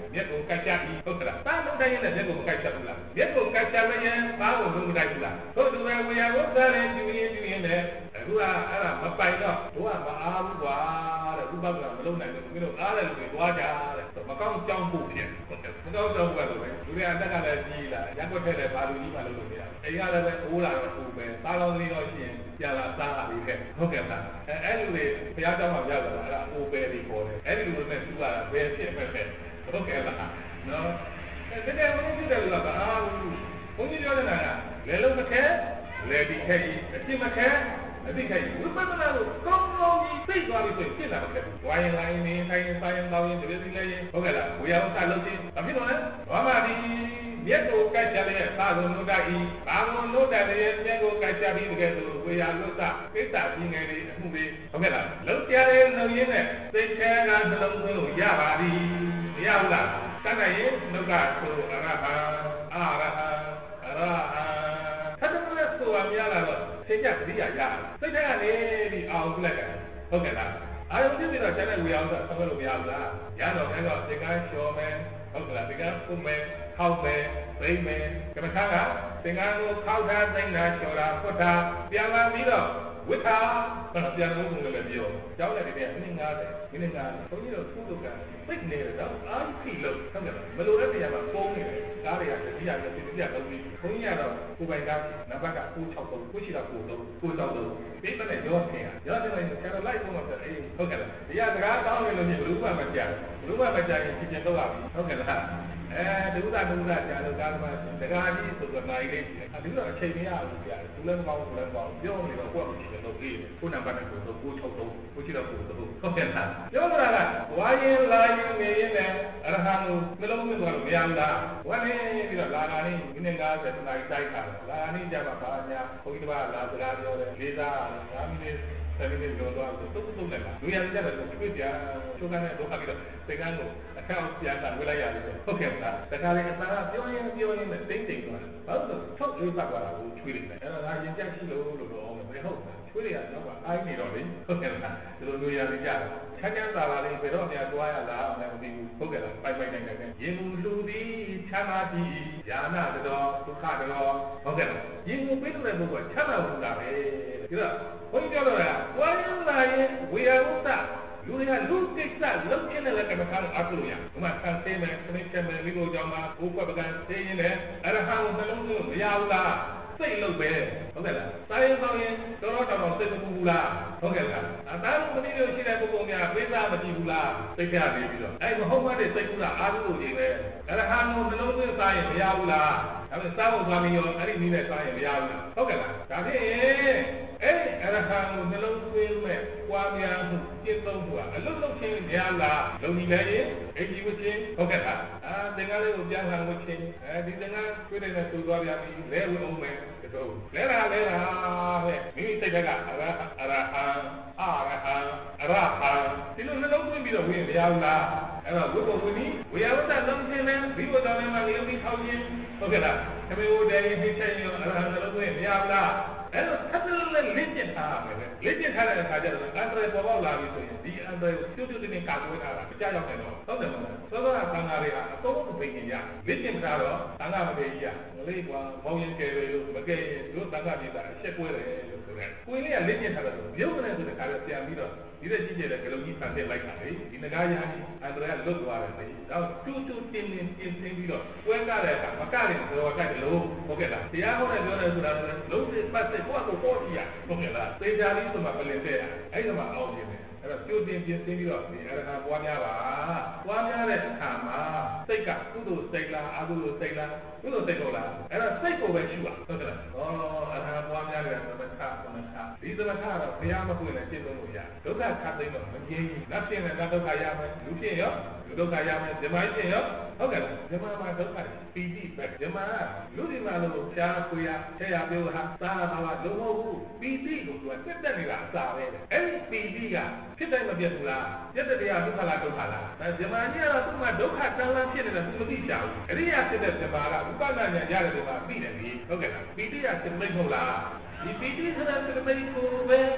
Speaker 1: မြက်ကိုကြိုက်ချပြီးဟုတ်ကလားတာလုံးတိုင်းနဲ့မြက်ကိုကြိုက်ချဘူးလားမြက်ကိုကြိုက်ချမရင်ဘာကိုလုံးကြိုက်ဘူးလားဟုတ်တယ်ဝေယဝတ်သားနဲ့ပြင်းပြင်းပြင်းနဲ့အခုကအဲ့ဒါမပိုင်တော့တို့ကမအားဘူးကွာတဲ့ဥပက္ခမလုံးနိုင်ဘူးမင်းတို့အားတယ်လို့ပြောကြတယ်မကောင်းကြောင်းဖို့ဖြစ်ဟုတ်တယ်မကောင်းကြောင်းဖို့လို့ပဲလူတွေအတက်ကလည်းကြီးလာရက်ွက်ထဲလည်းဘာလူကြီးမှလုပ်လို့မရအိမ်ကလည်းပဲအိုးလာတော့ပူပဲသားကောင်းလေးတော့ရှိရင်ကြာလာစားလာပြီးခဲ့ဟုတ်ကဲ့လားအဲအဲ့လူတွေဘုရားကျောင်းမှာရောက်လာတာအဲ့ဒါအိုးပဲတွေပေါ်တယ်အဲ့ဒီလူတွေနဲ့သူ့ကဘယ်ဖြစ်မဲ့ပဲဟုတ်ကဲ့လားနော်အဲ့ဒါကဘုန်းကြီးပြောတယ်လို့ကအာဘုန်းကြီးပြောနေတာကလေလုံးမခဲလေဒီခဲကြီးအပြစ်မခဲအတိတ်ခိုင်ဝိပဿနာကိုကောင်းကောင်းကြီးသိသွားပြီဆိုရင်ဖြစ်လာမှာဖြစ်ဝိုင်းလိုင်းနေတိုင်းတိုင်းတောင်းရင်တကယ်စီလဲရင်ဟုတ်ကဲ့လားဝေယဝတလုပ်ခြင်းဘာဖြစ်တော့လဲဘာမှဒီမြတ်ကိုကြိုက်ချတဲ့သာသနုတ္တဤဘာကိုလို့တဲ့ရဲ့မြတ်ကိုကြိုက်ချပြီးတကယ်ဆိုဝေယဝတကိစ္စကြီးငယ်လေးအမှုလေးဟုတ်ကဲ့လားလုံးကြတဲ့လုံရင်းနဲ့သိခဲကနှလုံးသွင်းလို့ရပါသည်မရဘူးလားတတ်နိုင်ရင်နှုတ်ကဆိုအရဟံအရဟံအရဟံထပ်တယ်လို့ဆိုတာများလာတော့သိကြတတိယရစိတ်ထဲကနေပြီးအောင်ပြလိုက်တယ်ဟုတ်ကဲ့လားအာရုံပြုပြီးတော့ကျန်တဲ့ဝေအောင်ဆိုဆက်လို့မရဘူးလားရတော့အဲတော့ဒီကန်းချော်မယ်ဟုတ်ကဲ့လားဒီကန်းဖုံးမယ်ခောက်မယ်သိမ့်မယ်ကမ္မထာကသင်္ကန်းကိုခောက်ထားသိမ့်တာချော်တာဖွတ်တာပြန်လာပြီးတော့ဝိထာပြန်လို့ဆိုလည်းပြောကြောက်တဲ့တည်းကမိနစ်ငါးဆယ်မိနစ်ငါးဆယ်ဘုန်းကြီးတို့သူ့တို့ကသိနေတော့အာခိလို့ဟုတ်ကဲ့မလိုတဲ့နေရာမှာပုံနေတယ်ကားတွေကတတိယကတတိယလုံးပြီးဘုန်းကြီးကတော့ကိုယ်ပိုင်ကားနံပါတ်ကကို၆သုံးကိုရှိတာကိုသုံးကို၆သုံးဒီမဲ့နဲ့ရောခင်ရရောတယ်ဆိုဆရာလိုက်ပုံမှာအေးဟုတ်ကဲ့လားဒီကစကားတောင်းနေလို့ရှိရင်ဘလူးမှမကြဘလူးမှမကြရင်ပြင်တော့ရပြီဟုတ်ကဲ့လားအဲဒုက္ခဒုက္ခကြာလို့ကားမှာစကားကြီးဆိုတော့နိုင်လေးအဲဒီတော့အချိန်မရဘူးကြာသူလည်းမကောင်းဘူးလည်းမကောင်းပြောနေတော့ကိုယ့်အဖြစ်တော့ပြီးတယ်ကိုနံပါတ်နဲ့ကိုသုံးကို၆သုံးကိုရှိတော့ကိုသုံးဟုတ်ကဲ့လားပြောတာကဝါရင်လာရင်နေရင်လည်းအရဟံကိုနှလုံးသွင်းသွားလို့မရဘူးလားဝါနေပြီးတော့လာလာနေမိနစ်ငါးဆယ်နိုင်တိုက်တာလာနေကြမှာဘာညာဘုန်းကြီးတစ်ပါးလာစကားပြောတယ်လေးစားငါးမိနစ်ဆယ်မိနစ်ကျော်သွားတော့တုတ်တုတ်နဲ့လားလူရည်ကြတယ်ကိုပြပြချိုးကနေတော့ခါပြီးတော့သင်္ကန်းကိုအခါအောင်ပြန်တာဝေးလိုက်ရတယ်ဟုတ်ကဲ့လားတခါလေအသာပြောရင်ပြောရင်နဲ့တိမ့်တိမ့်သွားတယ်ဘာလို့လဲထောက်လေးပတ်သွားတာကိုချွေးလိုက်တယ်အဲ့တော့ငါရင်ကြက်ရှိလို့လို့တော့မဟုတ်ဘူးချွေးရတော့အိုင်းနေတော့လေဟုတ်ကဲ့လားဒီလိုလူရည်ကြတယ်ချမ်းချမ်းသာသာလေးဘယ်တော့မှသွားရလားမသိဘူးဟုတ်ကဲ့လားပိုက်ပိုက်နိုင်နိုင်ရင်မူလူသည်ချမ်းသာသည်ယာနာတော်ဒုက္ခတော်ဟုတ်ကဲ့လားရင်မူပေးတဲ့ပုဂ္ဂိုလ်ချမ်းသာဘူးလားပဲဒီတော့ဘုန်းကြီးပြောတော့လားဝါရင်လာရင်ဝေယဝတ္တလူတွေကလူကိစ္စလုံးချင်းနဲ့လည်းကမ္ဘာကအားလို့ရဥမာဆန်သေးမယ်ခဏချမ်းမယ်ဒီလိုကြောင့်မှဘုရားပကံသိရင်လည်းအရဟံကိုနှလုံးသွင်းမရဘူးလားစိတ်လုံးပဲဟုတ်ကဲ့လားစာရင်ဆောင်ရင်တော်တော်တော်တော်စိတ်မပူဘူးလားဟုတ်ကဲ့လားအသားမနည်းလို့ရှိတဲ့ပုဂ္ဂိုလ်များပေးစားမကြည့်ဘူးလားစိတ်ကြနေပြီးတော့အဲ့မဟုတ်မှတဲ့စိတ်ကူးတာအားလို့နေပဲအရဟံကိုနှလုံးသွင်းစားရင်မရဘူးလားဒါပေမဲ့စားဖို့သွားပြီးရောအဲ့ဒီနည်းနဲ့စားရင်မရဘူးလားဟုတ်ကဲ့လားဒါဖြင့်အဲ့အရဟံကိုနှလုံးသွင်းမဲ့ပွားများမှုပြည့်စုံမှုအလုံးလုံးချင်းများလားလုံကြီးလည်းရင်အကြီးဝချင်းဟုတ်ကဲ့လားအာသင်္ကန်းလေးကိုပြန်ခံဝချင်းအဲဒီသင်္ကန်းကျွေးနေတဲ့သူသွားပြန်ပြီးလဲဝင်အောင်မယ်တော့လဲတာလဲတာပဲမိမိစိတ်ကအရအရဟံအရဟံအရဟံဒီလိုနှလုံးသွင်းပြီးတော့ဝင်မရဘူးလားအဲ့တော့ဝိပ္ပဝိနိဝေယဝတ္တလုံးချင်းနဲ့ဒီဘုတော်နဲ့မှရုပ်ပြီးထောက်ခြင်းဟုတ်ကဲ့လားခမေဝတေဟိချက်ရောအရဟံနှလုံးသွင်းမရဘူးလားအဲ့တော့သတ်တယ်လည်းလေ့ကျင့်ထားရမယ်လေ့ကျင့်ထားတဲ့အခါကျတော့အန္တရာယ်ပေါ်ပေါက်လာပြီဆိုရင်ဒီအန္တရာယ်ကိုကျွတ်ကျွတ်တင်းတင်းကာကွယ်ထားတာကြားရောက်တယ်တော့ဟုတ်တယ်မဟုတ်လားသောသောသံဃာတွေကအကုန်လုံးပြင်ရင်ရလေ့ကျင့်ထားတော့သံဃာမထေကြီးကငလေးကွာမောင်းရင်ကဲတယ်လို့မကဲရင်တို့သံဃာပြည်သားအချက်ကွဲတယ်လို့ဆိုတယ်ကိုယ်လေးကလေ့ကျင့်ထားတော့ရုပ်နဲ့ဆိုတဲ့ခါကျပြန်ပြီးတော့ဒီတဲ့ကြီးကျယ်တဲ့ကလုံးကြီးဖန်ဆင်းလိုက်တာလေဒီငကားရဟန်းအန္တရာယ်လွတ်သွားတယ်လေတော့တူးတူးတင်းတင်းပြင်ဆင်းပြီးတော့ပွဲကားတဲ့အခါမကရင်တော့တိုက်တယ်လို့ဟုတ်ကဲ့လားတရားဟောတဲ့ပြောတယ်ဆိုတာလုံးစစ်ပတ်စစ်ကိုယ့်ကိုပေါ်ကြည့်ရဟုတ်ကဲ့လားသေချာလေးဆိုမှပလင်တဲ့အဲ့ဒီမှာအောင်နေတယ်အဲ့တော့ကျိုးတင်ပြင်ဆင်းပြီးတော့ဒီအရဟံပွားများပါပွားများတဲ့အခါမှာစိတ်ကကုသိုလ်စိတ်လားအကုသိုလ်စိတ်လားကုသိုလ်စိတ်ကိုလားအဲ့တော့စိတ်ကိုပဲရှုပါဟုတ်ကဲ့လားဩအရဟံပွားများတဲ့သမထသမထဒီသမထကတော့ဘုရားမပွင့်နဲ့ရှင်းလို့ရဒုက္ခခတ်သိမ်းတော့မငြိမ်းဘူးလက်ဖြစ်နဲ့ဒုက္ခရမယ်လူဖြစ်ရောလူဒုက္ခရမယ်ဇမဖြစ်ရောဟုတ်ကဲ့လားဇမမှာဒုက္ခပီတိပဲဇမလူဒီမှာလို့ရှားခွေရဆရာပြောဟာသာသာလုံးမဟုတ်ဘူးပီတိကိုသူကတက်တက်နေတာအစာပဲအဲ့ဒီပီတိကဖြစ်တိုင်းမပြတ်ဘူးလားပြတ်တဲ့တရားဒုက္ခလားဒုက္ခလားဒါဇမကြီးကတော့သူ့မှာဒုက္ခတန်းလန်းဖြစ်နေတာသူမသိချဘူးအရိယာဖြစ်တဲ့ဇမကဥပဒနာညာရတယ်ဒီမှာပြီးတယ်ပြီဟုတ်ကဲ့လားပီတိကစိတ်မိတ်မဟုတ်လားဒီပီတိဆိုတာစိတ်မိတ်ကိုပဲ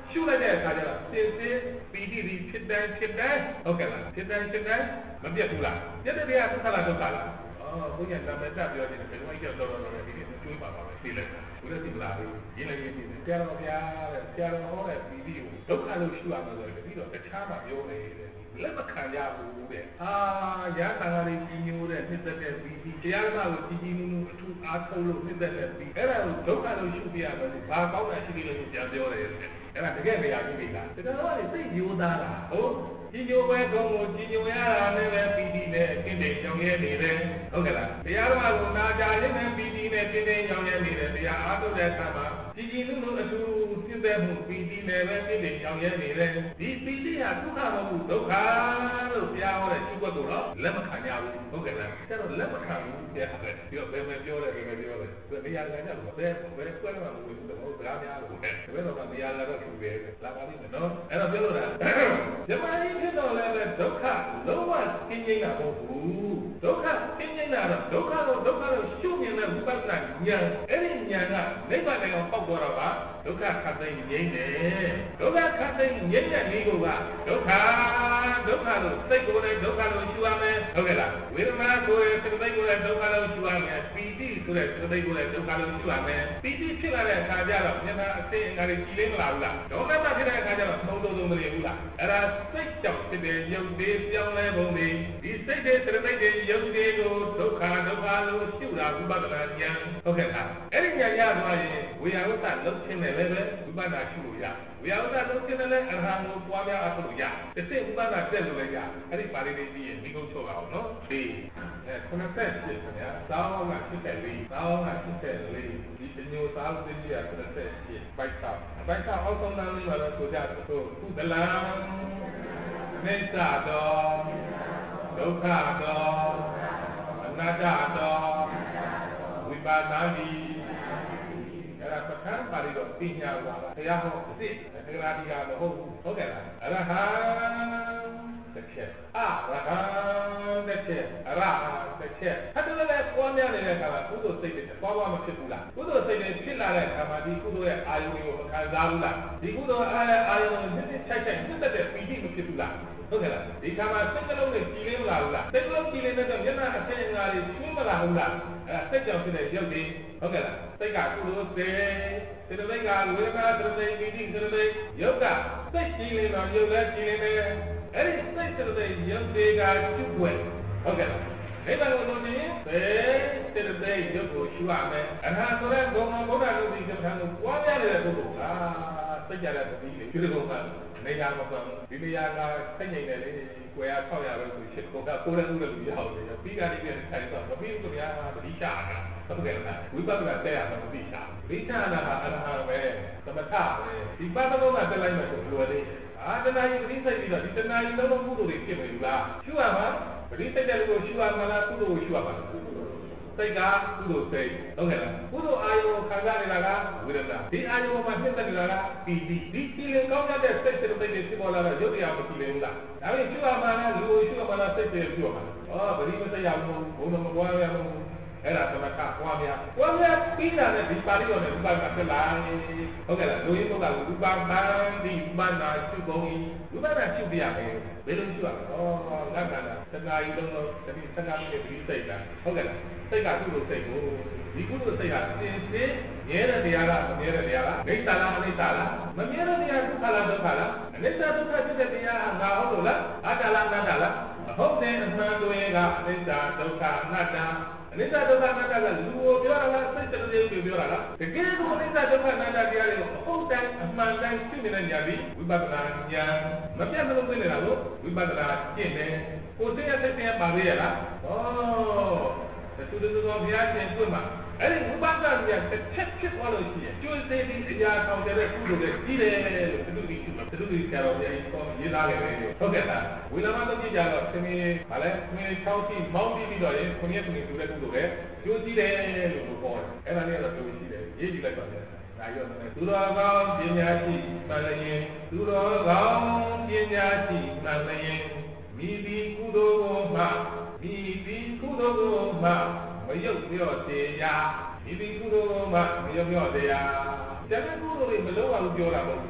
Speaker 1: ရှုလိုက်တဲ့အခါကျတော့စင်စစ်ပီတိဒီဖြစ်တယ်ဖြစ်တယ်ဟုတ်ကဲ့လားဖြစ်တယ်ဖြစ်တယ်မပြတ်ဘူးလားပြတ်တဲ့တရားဒုက္ခလားဒုက္ခလားအော်ဘုရားနာမည်ပြောခြင်းဘယ်လိုကြောက်တော့တော့ဒီနေ့ကျွေးပါပါပဲသိလိုက်ဘုရားသိလားရင်းလိုက်ရင်းဆရာတော်ဘုရားတဲ့ဆရာတော်ဟောတဲ့ပီတိကိုဒုက္ခလို့ရှုရမှာဆိုတော့ပြီးတော့တခြားမှပြောနေတယ်လက်မခံရဘူးတဲ့အာရဟန္တာလေးကြီးညိုတဲ့နှစ်သက်တဲ့ပီတိတရားဓမ္မကိုကြီးကြီးနူးနူးအထူးအားထုတ်လို့နှစ်သက်တဲ့ပီတိအဲ့ဒါကိုဒုက္ခလို့ရှုပြရမယ်ဘာကောင်းတာရှိသေးလဲလို့ပြန်ပြောတယ်အဲ့ဒါတကယ်မရဘူးလေလားဒါတော့လေသိယိုသားတာဟုတ်ကြီးညိုပဲကောင်းကိုကြီးညိုရတာနဲ့ပဲပီတိနဲ့အင်းတိမ်ကြောင်ရဲနေတယ်ဟုတ်ကဲ့လားတရားဓမ္မကိုနာကြရင်းနဲ့ပီတိနဲ့တင်းတင်းကြောင်ရဲနေတယ်တရားအားထုတ်တဲ့အခါမှာကြီးကြီးနူးနူးအထူးနှစ်သက်မှုပီတိနဲ့ပဲတင်းတင်းကြောင်ရဲနေတယ်ဒီပီတိဟာဒုက္ခမဟုတ်ဘူးဒုက္ခလို့ပြောဟောတဲ့ရှိခွက်ကိုတော့လက်မခံရဘူးဟုတ်ကဲ့လားကျတော့လက်မခံဘူးတဲ့အဲ့ပြောဘယ်မှာပြောလဲဘယ်မှာပြောလဲသူနေရာကန်ကြလို့ဘယ်ဘယ်ကွက်မှာမဝင်ဘူးတော့စကားများလို့ဘယ်တော့ကနေရာလာတော့သူပဲလာပါလိမ့်မယ်နော်အဲ့တော့ပြောလို့တာဇမယီဖြစ်တော့လည်းဒုက္ခလုံးဝသိငြိမ်းတာမဟုတ်ဘူးဒုက္ခသိငြိမ်းတာတော့ဒုက္ခတော့ဒုက္ခတော့ရှုမြင်တဲ့ဝိပဿနာဉာဏ်အဲ့ဒီဉာဏ်ကနိဗ္ဗာန်ကိုပေါက်သွားတော့ပါဒုက္ခခတ်သိငြိမ်းတယ်ဒုက္ခခတ်သိငြိမ်းတဲ့လေးကဒုက္ခဒုက္ခလို့စိတ်ကိုယ်နဲ့ဒုက္ခလို့ရှုရမယ်ဟုတ်ကဲ့လားဝေဒနာကိုယ်စိတ်ကိုယ်နဲ့ဒုက္ခလို့ရှုရမယ်ပီတိဆိုတဲ့စိတ်ကိုယ်နဲ့ဒုက္ခလို့ရှုရမယ်ပီတိဖြစ်လာတဲ့အခါကျတော့မျက်နှာအစိမ်းအငါတွေကြည်လင်းမလာဘူးလားဒေါမနဖြစ်တဲ့အခါကျတော့သုံးသုံးသုံးမနေဘူးလားအဲ့ဒါစိတ်ကြောင့်ဖြစ်တဲ့ယုတ်သေးပြောင်းလဲပုံတွေဒီစိတ်တွေစိတ်တွေယုတ်သေးကိုဒုက္ခဒုက္ခလို့ရှုတာဝိပဿနာဉာဏ်ဟုတ်ကဲ့လားအဲ့ဒီဉာဏ်ရသွားရင်ဝေယဝတ္တလုံးချင်းနဲ့လည်းပဲဝိပဿနာရှုလို့ရဝေယဝတ္တလုံးချင်းနဲ့လည်းအရဟံကိုပွားများအထုလို့ရတစ်စိတ်ဥပဒနာတက်လို့လည်းရအဲ့ဒီပါဠိလေးပြီးရင်ဒီကုန်းချုပ်အောင်နော်ဒီအဲခုနဆက်ဖြစ်ခင်ဗျာသာဝကဖြစ်တဲ့လေးသာဝကဖြစ်တဲ့လေးဒီညိုသာလို့သိရခုနဆက်ဖြစ်ပိုက်တာပိုက်တာအောက်ဆုံးတန်းလေးပါတော့ဆိုကြတော့ကုသလံမေတ္တာတော်ဒုက္ခတော်အနတ္တတော်ဝိပါဒနာတိအဲ့ဒါပဋ္ဌာန်းပါဠိတော်ပညာပါလားဘုရားဟောအစ်သက္ကရာတိကမဟုတ်ဘူးဟုတ်ကဲ့လားအရဟံတစ်ချက်အရဟံတစ်ချက်အရဟံတစ်ချက်အဲ့ဒါလည်းပွားများနေတဲ့အခါမှာကုသိုလ်စိတ်တွေပွားပွားမဖြစ်ဘူးလားကုသိုလ်စိတ်တွေဖြစ်လာတဲ့အခါမှာဒီကုသိုလ်ရဲ့အာယုန်ကိုမခံစားဘူးလားဒီကုသိုလ်အာအာယုန်ကိုနှစ်နှစ်ချိုက်ချိုက်နှစ်သက်တဲ့ပီတိမဖြစ်ဘူးလားဟုတ်ကဲ့လားဒီခါမှာစိတ်ကလုံးနဲ့ကြည်လင်းမလာဘူးလားစိတ်ကလုံးကြည်လင်းတဲ့မျက်နှာအဆင်းအငါတွေရှင်းမလာဘူးလားအဲ့စိတ်ကြောင့်ဖြစ်တဲ့ရုပ်တွေဟုတ်ကဲ့လားစိတ်ကကုသိုလ်စေစေတသိက်ကဝေဒနာစေတသိက်ပီတိစေတသိက်ရုပ်ကစိတ်ကြည်လင်းတော့ရုပ်လည်းကြည်လင်းတယ်အဲ့ဒီစိတ်စေတသိက်ရုပ်တွေကကျွတ်ွယ်ဟုတ်ကဲ့လားဒီဘက်ကိုလို့နေစေစေတသိက်ရုပ်ကိုရှုရမယ်အနာဆိုတဲ့ဘုံဘုရားလူကြီးကံကိုပွားများနေတဲ့ပုဂ္ဂိုလ်ကစိတ်ကြတဲ့ပီတိကျွတ်ကုန်မှာနေရာမပေါ်ဒီနေရာကစိတ်ငြိမ်တယ်လေကိုယ်က၆ရာပဲဆိုရှစ်ကိုကကိုယ်လည်းဥလည်းလူရောက်တယ်ပြီးကနေပြန်ထိုင်တော့မပြီးဘူးခင်ဗျာတတိချတာဟုတ်ကဲ့လားဝိပဿနာတက်ရမှာတတိချတတိချတာကအရဟံပဲသမထပဲဒီပဿနာတက်လိုက်မှဆိုလွယ်လေးအာတဏှာကြီးပရိစ္ဆေပြီးတော့ဒီတဏှာကြီးလုံးလုံးကုသိုလ်တွေဖြစ်နေဘူးလားရှုရမှာပရိစ္ဆေတဲ့လူကိုရှုရမှာလားကုသိုလ်ကိုရှုရမှာလားစိတ်ကကုသိုလ်စိတ်ဟုတ်ကဲ့လားကုသိုလ်အာယုခံစားနေတာကဝေဒနာဒီအာယုမှာဖြစ်နေတာကပီတိဒီကြည်လင်ကောင်းတဲ့စိတ်စိတ်တွေဖြစ်ပေါ်လာတော့ရုပ်တရားမကြည်လင်ဘူးလားဒါပေမဲ့ရှုရမှာလားလူကိုရှုရမှာလားစိတ်တွေရှုရမှာလားဩပရိမစိတ်ရဘူးဘုံတော်မကွာရဘူးအဲ့ဒါသမထပွားများပွားများပြီးတာနဲ့ဒီပါဠိတော်နဲ့ဥပဒနာဖြစ်လာဟုတ်ကဲ့လားလူရင်းတို့ကဥပဒနာဒီဥပဒနာရှုကုန်ဥပဒနာရှုပြရမယ်ဘယ်လိုရှုရလဲဩငါကတာသက္ကာယီလုံးတော့တတိသက္ကာမိရဲ့ပရိစိတ်ကဟုတ်ကဲ့လားစိတ်ကကုသိုလ်စိတ်ကိုဒီကုသိုလ်စိတ်ဟာသင်စင်မြဲတဲ့တရားလားမမြဲတဲ့တရားလားဒိဋ္ဌာလားအနိစ္စလားမမြဲတဲ့တရားဒုက္ခလားဒုက္ခလားအနိစ္စဒုက္ခဖြစ်တဲ့တရားဟာငါဟုတ်လို့လားအတ္တလားအနတ္တလားဟုတ်တယ်အမှန်တွေကကအနိစ္စဒုက္ခအနတ္တအနိစ္စဒုက္ခအနတ္တကလူကိုပြောတာလားစိတ်တည်းကိုပြောတာလားတကယ်ကိုအနိစ္စဒုက္ခအနတ္တတရားတွေကိုအဟုတ်တိုင်းအမှန်တိုင်းသိနေတဲ့ဉာဏ်ပြီးဝိပဿနာဉာဏ်မပြတ်မလို့သိနေတာကိုဝိပဿနာကျင့်တယ်ကိုယ်သိရသိတဲ့ပါလေရလားဩသူတို့ကဘုရားရှင်ပြတ်မှာအဲ့ဒီဝိပဿနာဉာဏ်တစ်ချက်ဖြစ်သွားလို့ရှိရင်ကျွတ်သေးပြီးအရာဆောင်တဲ့ကုသိုလ်တွေကြီးတယ်လို့သူတို့ဒီသူတို့ဒီဆရာတော်ကြီးကိုရေးသားခဲ့တယ်ဟုတ်ကဲ့လားဝိလာမတော့ကြည့်ကြတော့သမီးဗာလဲသမီး၆စီမောင်းပြီးပြီးတော့ရင်ခုနှစ်ခုနှစ်သူလည်းကုသိုလ်ပဲကျွတ်ကြီးတယ်လို့ပြောတယ်အဲ့ဒါလေးကတော့သူရှိတယ်ရေးကြည့်လိုက်ပါလေဒါရောသူတော်ကောင်းပညာရှိမှန်လျင်သူတော်ကောင်းပညာရှိမှန်လျင်မိဒီကုသိုလ်ကိုမှမိဒီကုသိုလ်ကိုမှမရုပ်ပြော့တရားမိဒီကုသိုလ်ကိုမှမရုပ်ပြော့တရားကျန်တဲ့ကုသိုလ်တွေမလုံးဝဘူးပြောတာမဟုတ်ဘူး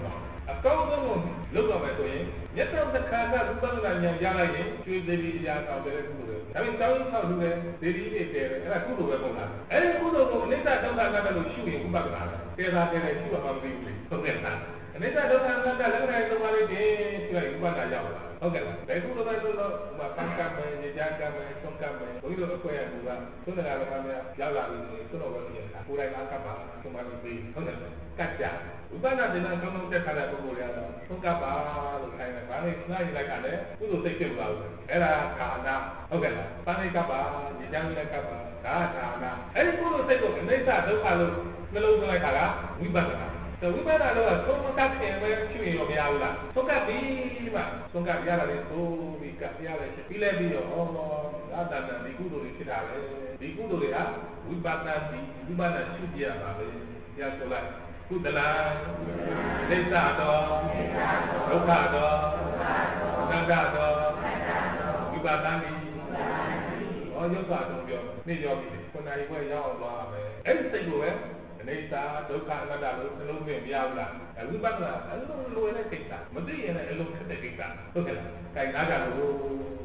Speaker 1: အကောင်းဆုံးကိုလုပ်တော့မယ်ဆိုရင်မျက်စောက်တစ်ခါကဥပဒနာဉာဏ်ရလိုက်ရင်ကျွေးသေးသေးရာအောင်တယ်ကုသိုလ်ဒါပေမဲ့တောင်းဆောက်လူပဲဒေဒီတွေတဲတယ်အဲ့ဒါကုသိုလ်ပဲပုံလားအဲ့ဒီကုသိုလ်ကိုအနိစ္စဒုက္ခအနတ္တလို့ရှုရင်ဥပဒနာပဲတဲတာတဲတယ်ရှုရမှာမသိဘူးလေဟုတ်ကဲ့လားအနိစ္စဒုက္ခအနတ္တလည်းလည်းသုံးပါးလေးတင်းရှုရင်ဥပဒနာရောက်လာဟုတ်ကဲ့လားဘယ်ကုသိုလ်ပဲဆိုတော့ဥပပံကမယ်ညကြကမယ်သုံးကမယ်ဘုန်းကြီးတို့အခွင့်အရေးကသုံးတရားတော်များများရောက်လာပြီဆိုရင်သုံးတော်ပဲပြန်တာကိုယ်တိုင်အားကပ်ပါသုံးပါးလေးပြီးဟုတ်ကဲ့လားကတ်ကြဥပဒနာတင်ကောင်းကောင်းတက်ခါတဲ့ပုဂ္ဂိုလ်တွေကတော့သုံးကပါလို့ခိုင်းတယ်။ဘာလို့နှားရလိုက်ကလည်းကုသိုလ်စိတ်ဖြစ်လာလို့အဲ့ဒါကာနာဟုတ်ကဲ့လား။ပဏိကပါဉာဏ်ဉာဏ်ကပါဒါကာနာအဲ့ဒီကုသိုလ်စိတ်ကိုအနိစ္စဒုက္ခလို့နှလုံးသွင်းလိုက်တာကဝိပဿနာ။ဆိုဝိပဿနာတော့သုံးကပ်ခင်ပဲဖြစ်ရင်တော့မရဘူးလား။သုံးကပ်ပြီးမှသုံးကပ်ရတာလေသို့ပြီးကပ်ရတဲ့ချက်ပြီးလဲပြီးတော့ဩအာတတဒီကုသိုလ်တွေဖြစ်တာလေ။ဒီကုသိုလ်တွေကဝိပဿနာဒီဝိပဿနာရှုပြရပါပဲ။ရဆိုလိုက်ကုသလဒိဋ္ဌတော်ဒုက္ခတော်အနတ္တတော်ဝိပါဒနိဟောရုပ်ပါတော်ပြောနေရောပြီခုနကဘွဲရောက်သွားမယ်အဲ့ဒီစိတ်ကိုပဲအနိစ္စဒုက္ခအနတ္တလို့နှလုံးသွင်းမရဘူးလားဝိပဿနာအလုံးလိုရတဲ့ကိစ္စမသိရင်လည်းအလုံးခက်တဲ့ကိစ္စဟုတ်ကဲ့လားခိုင်နာကြလို့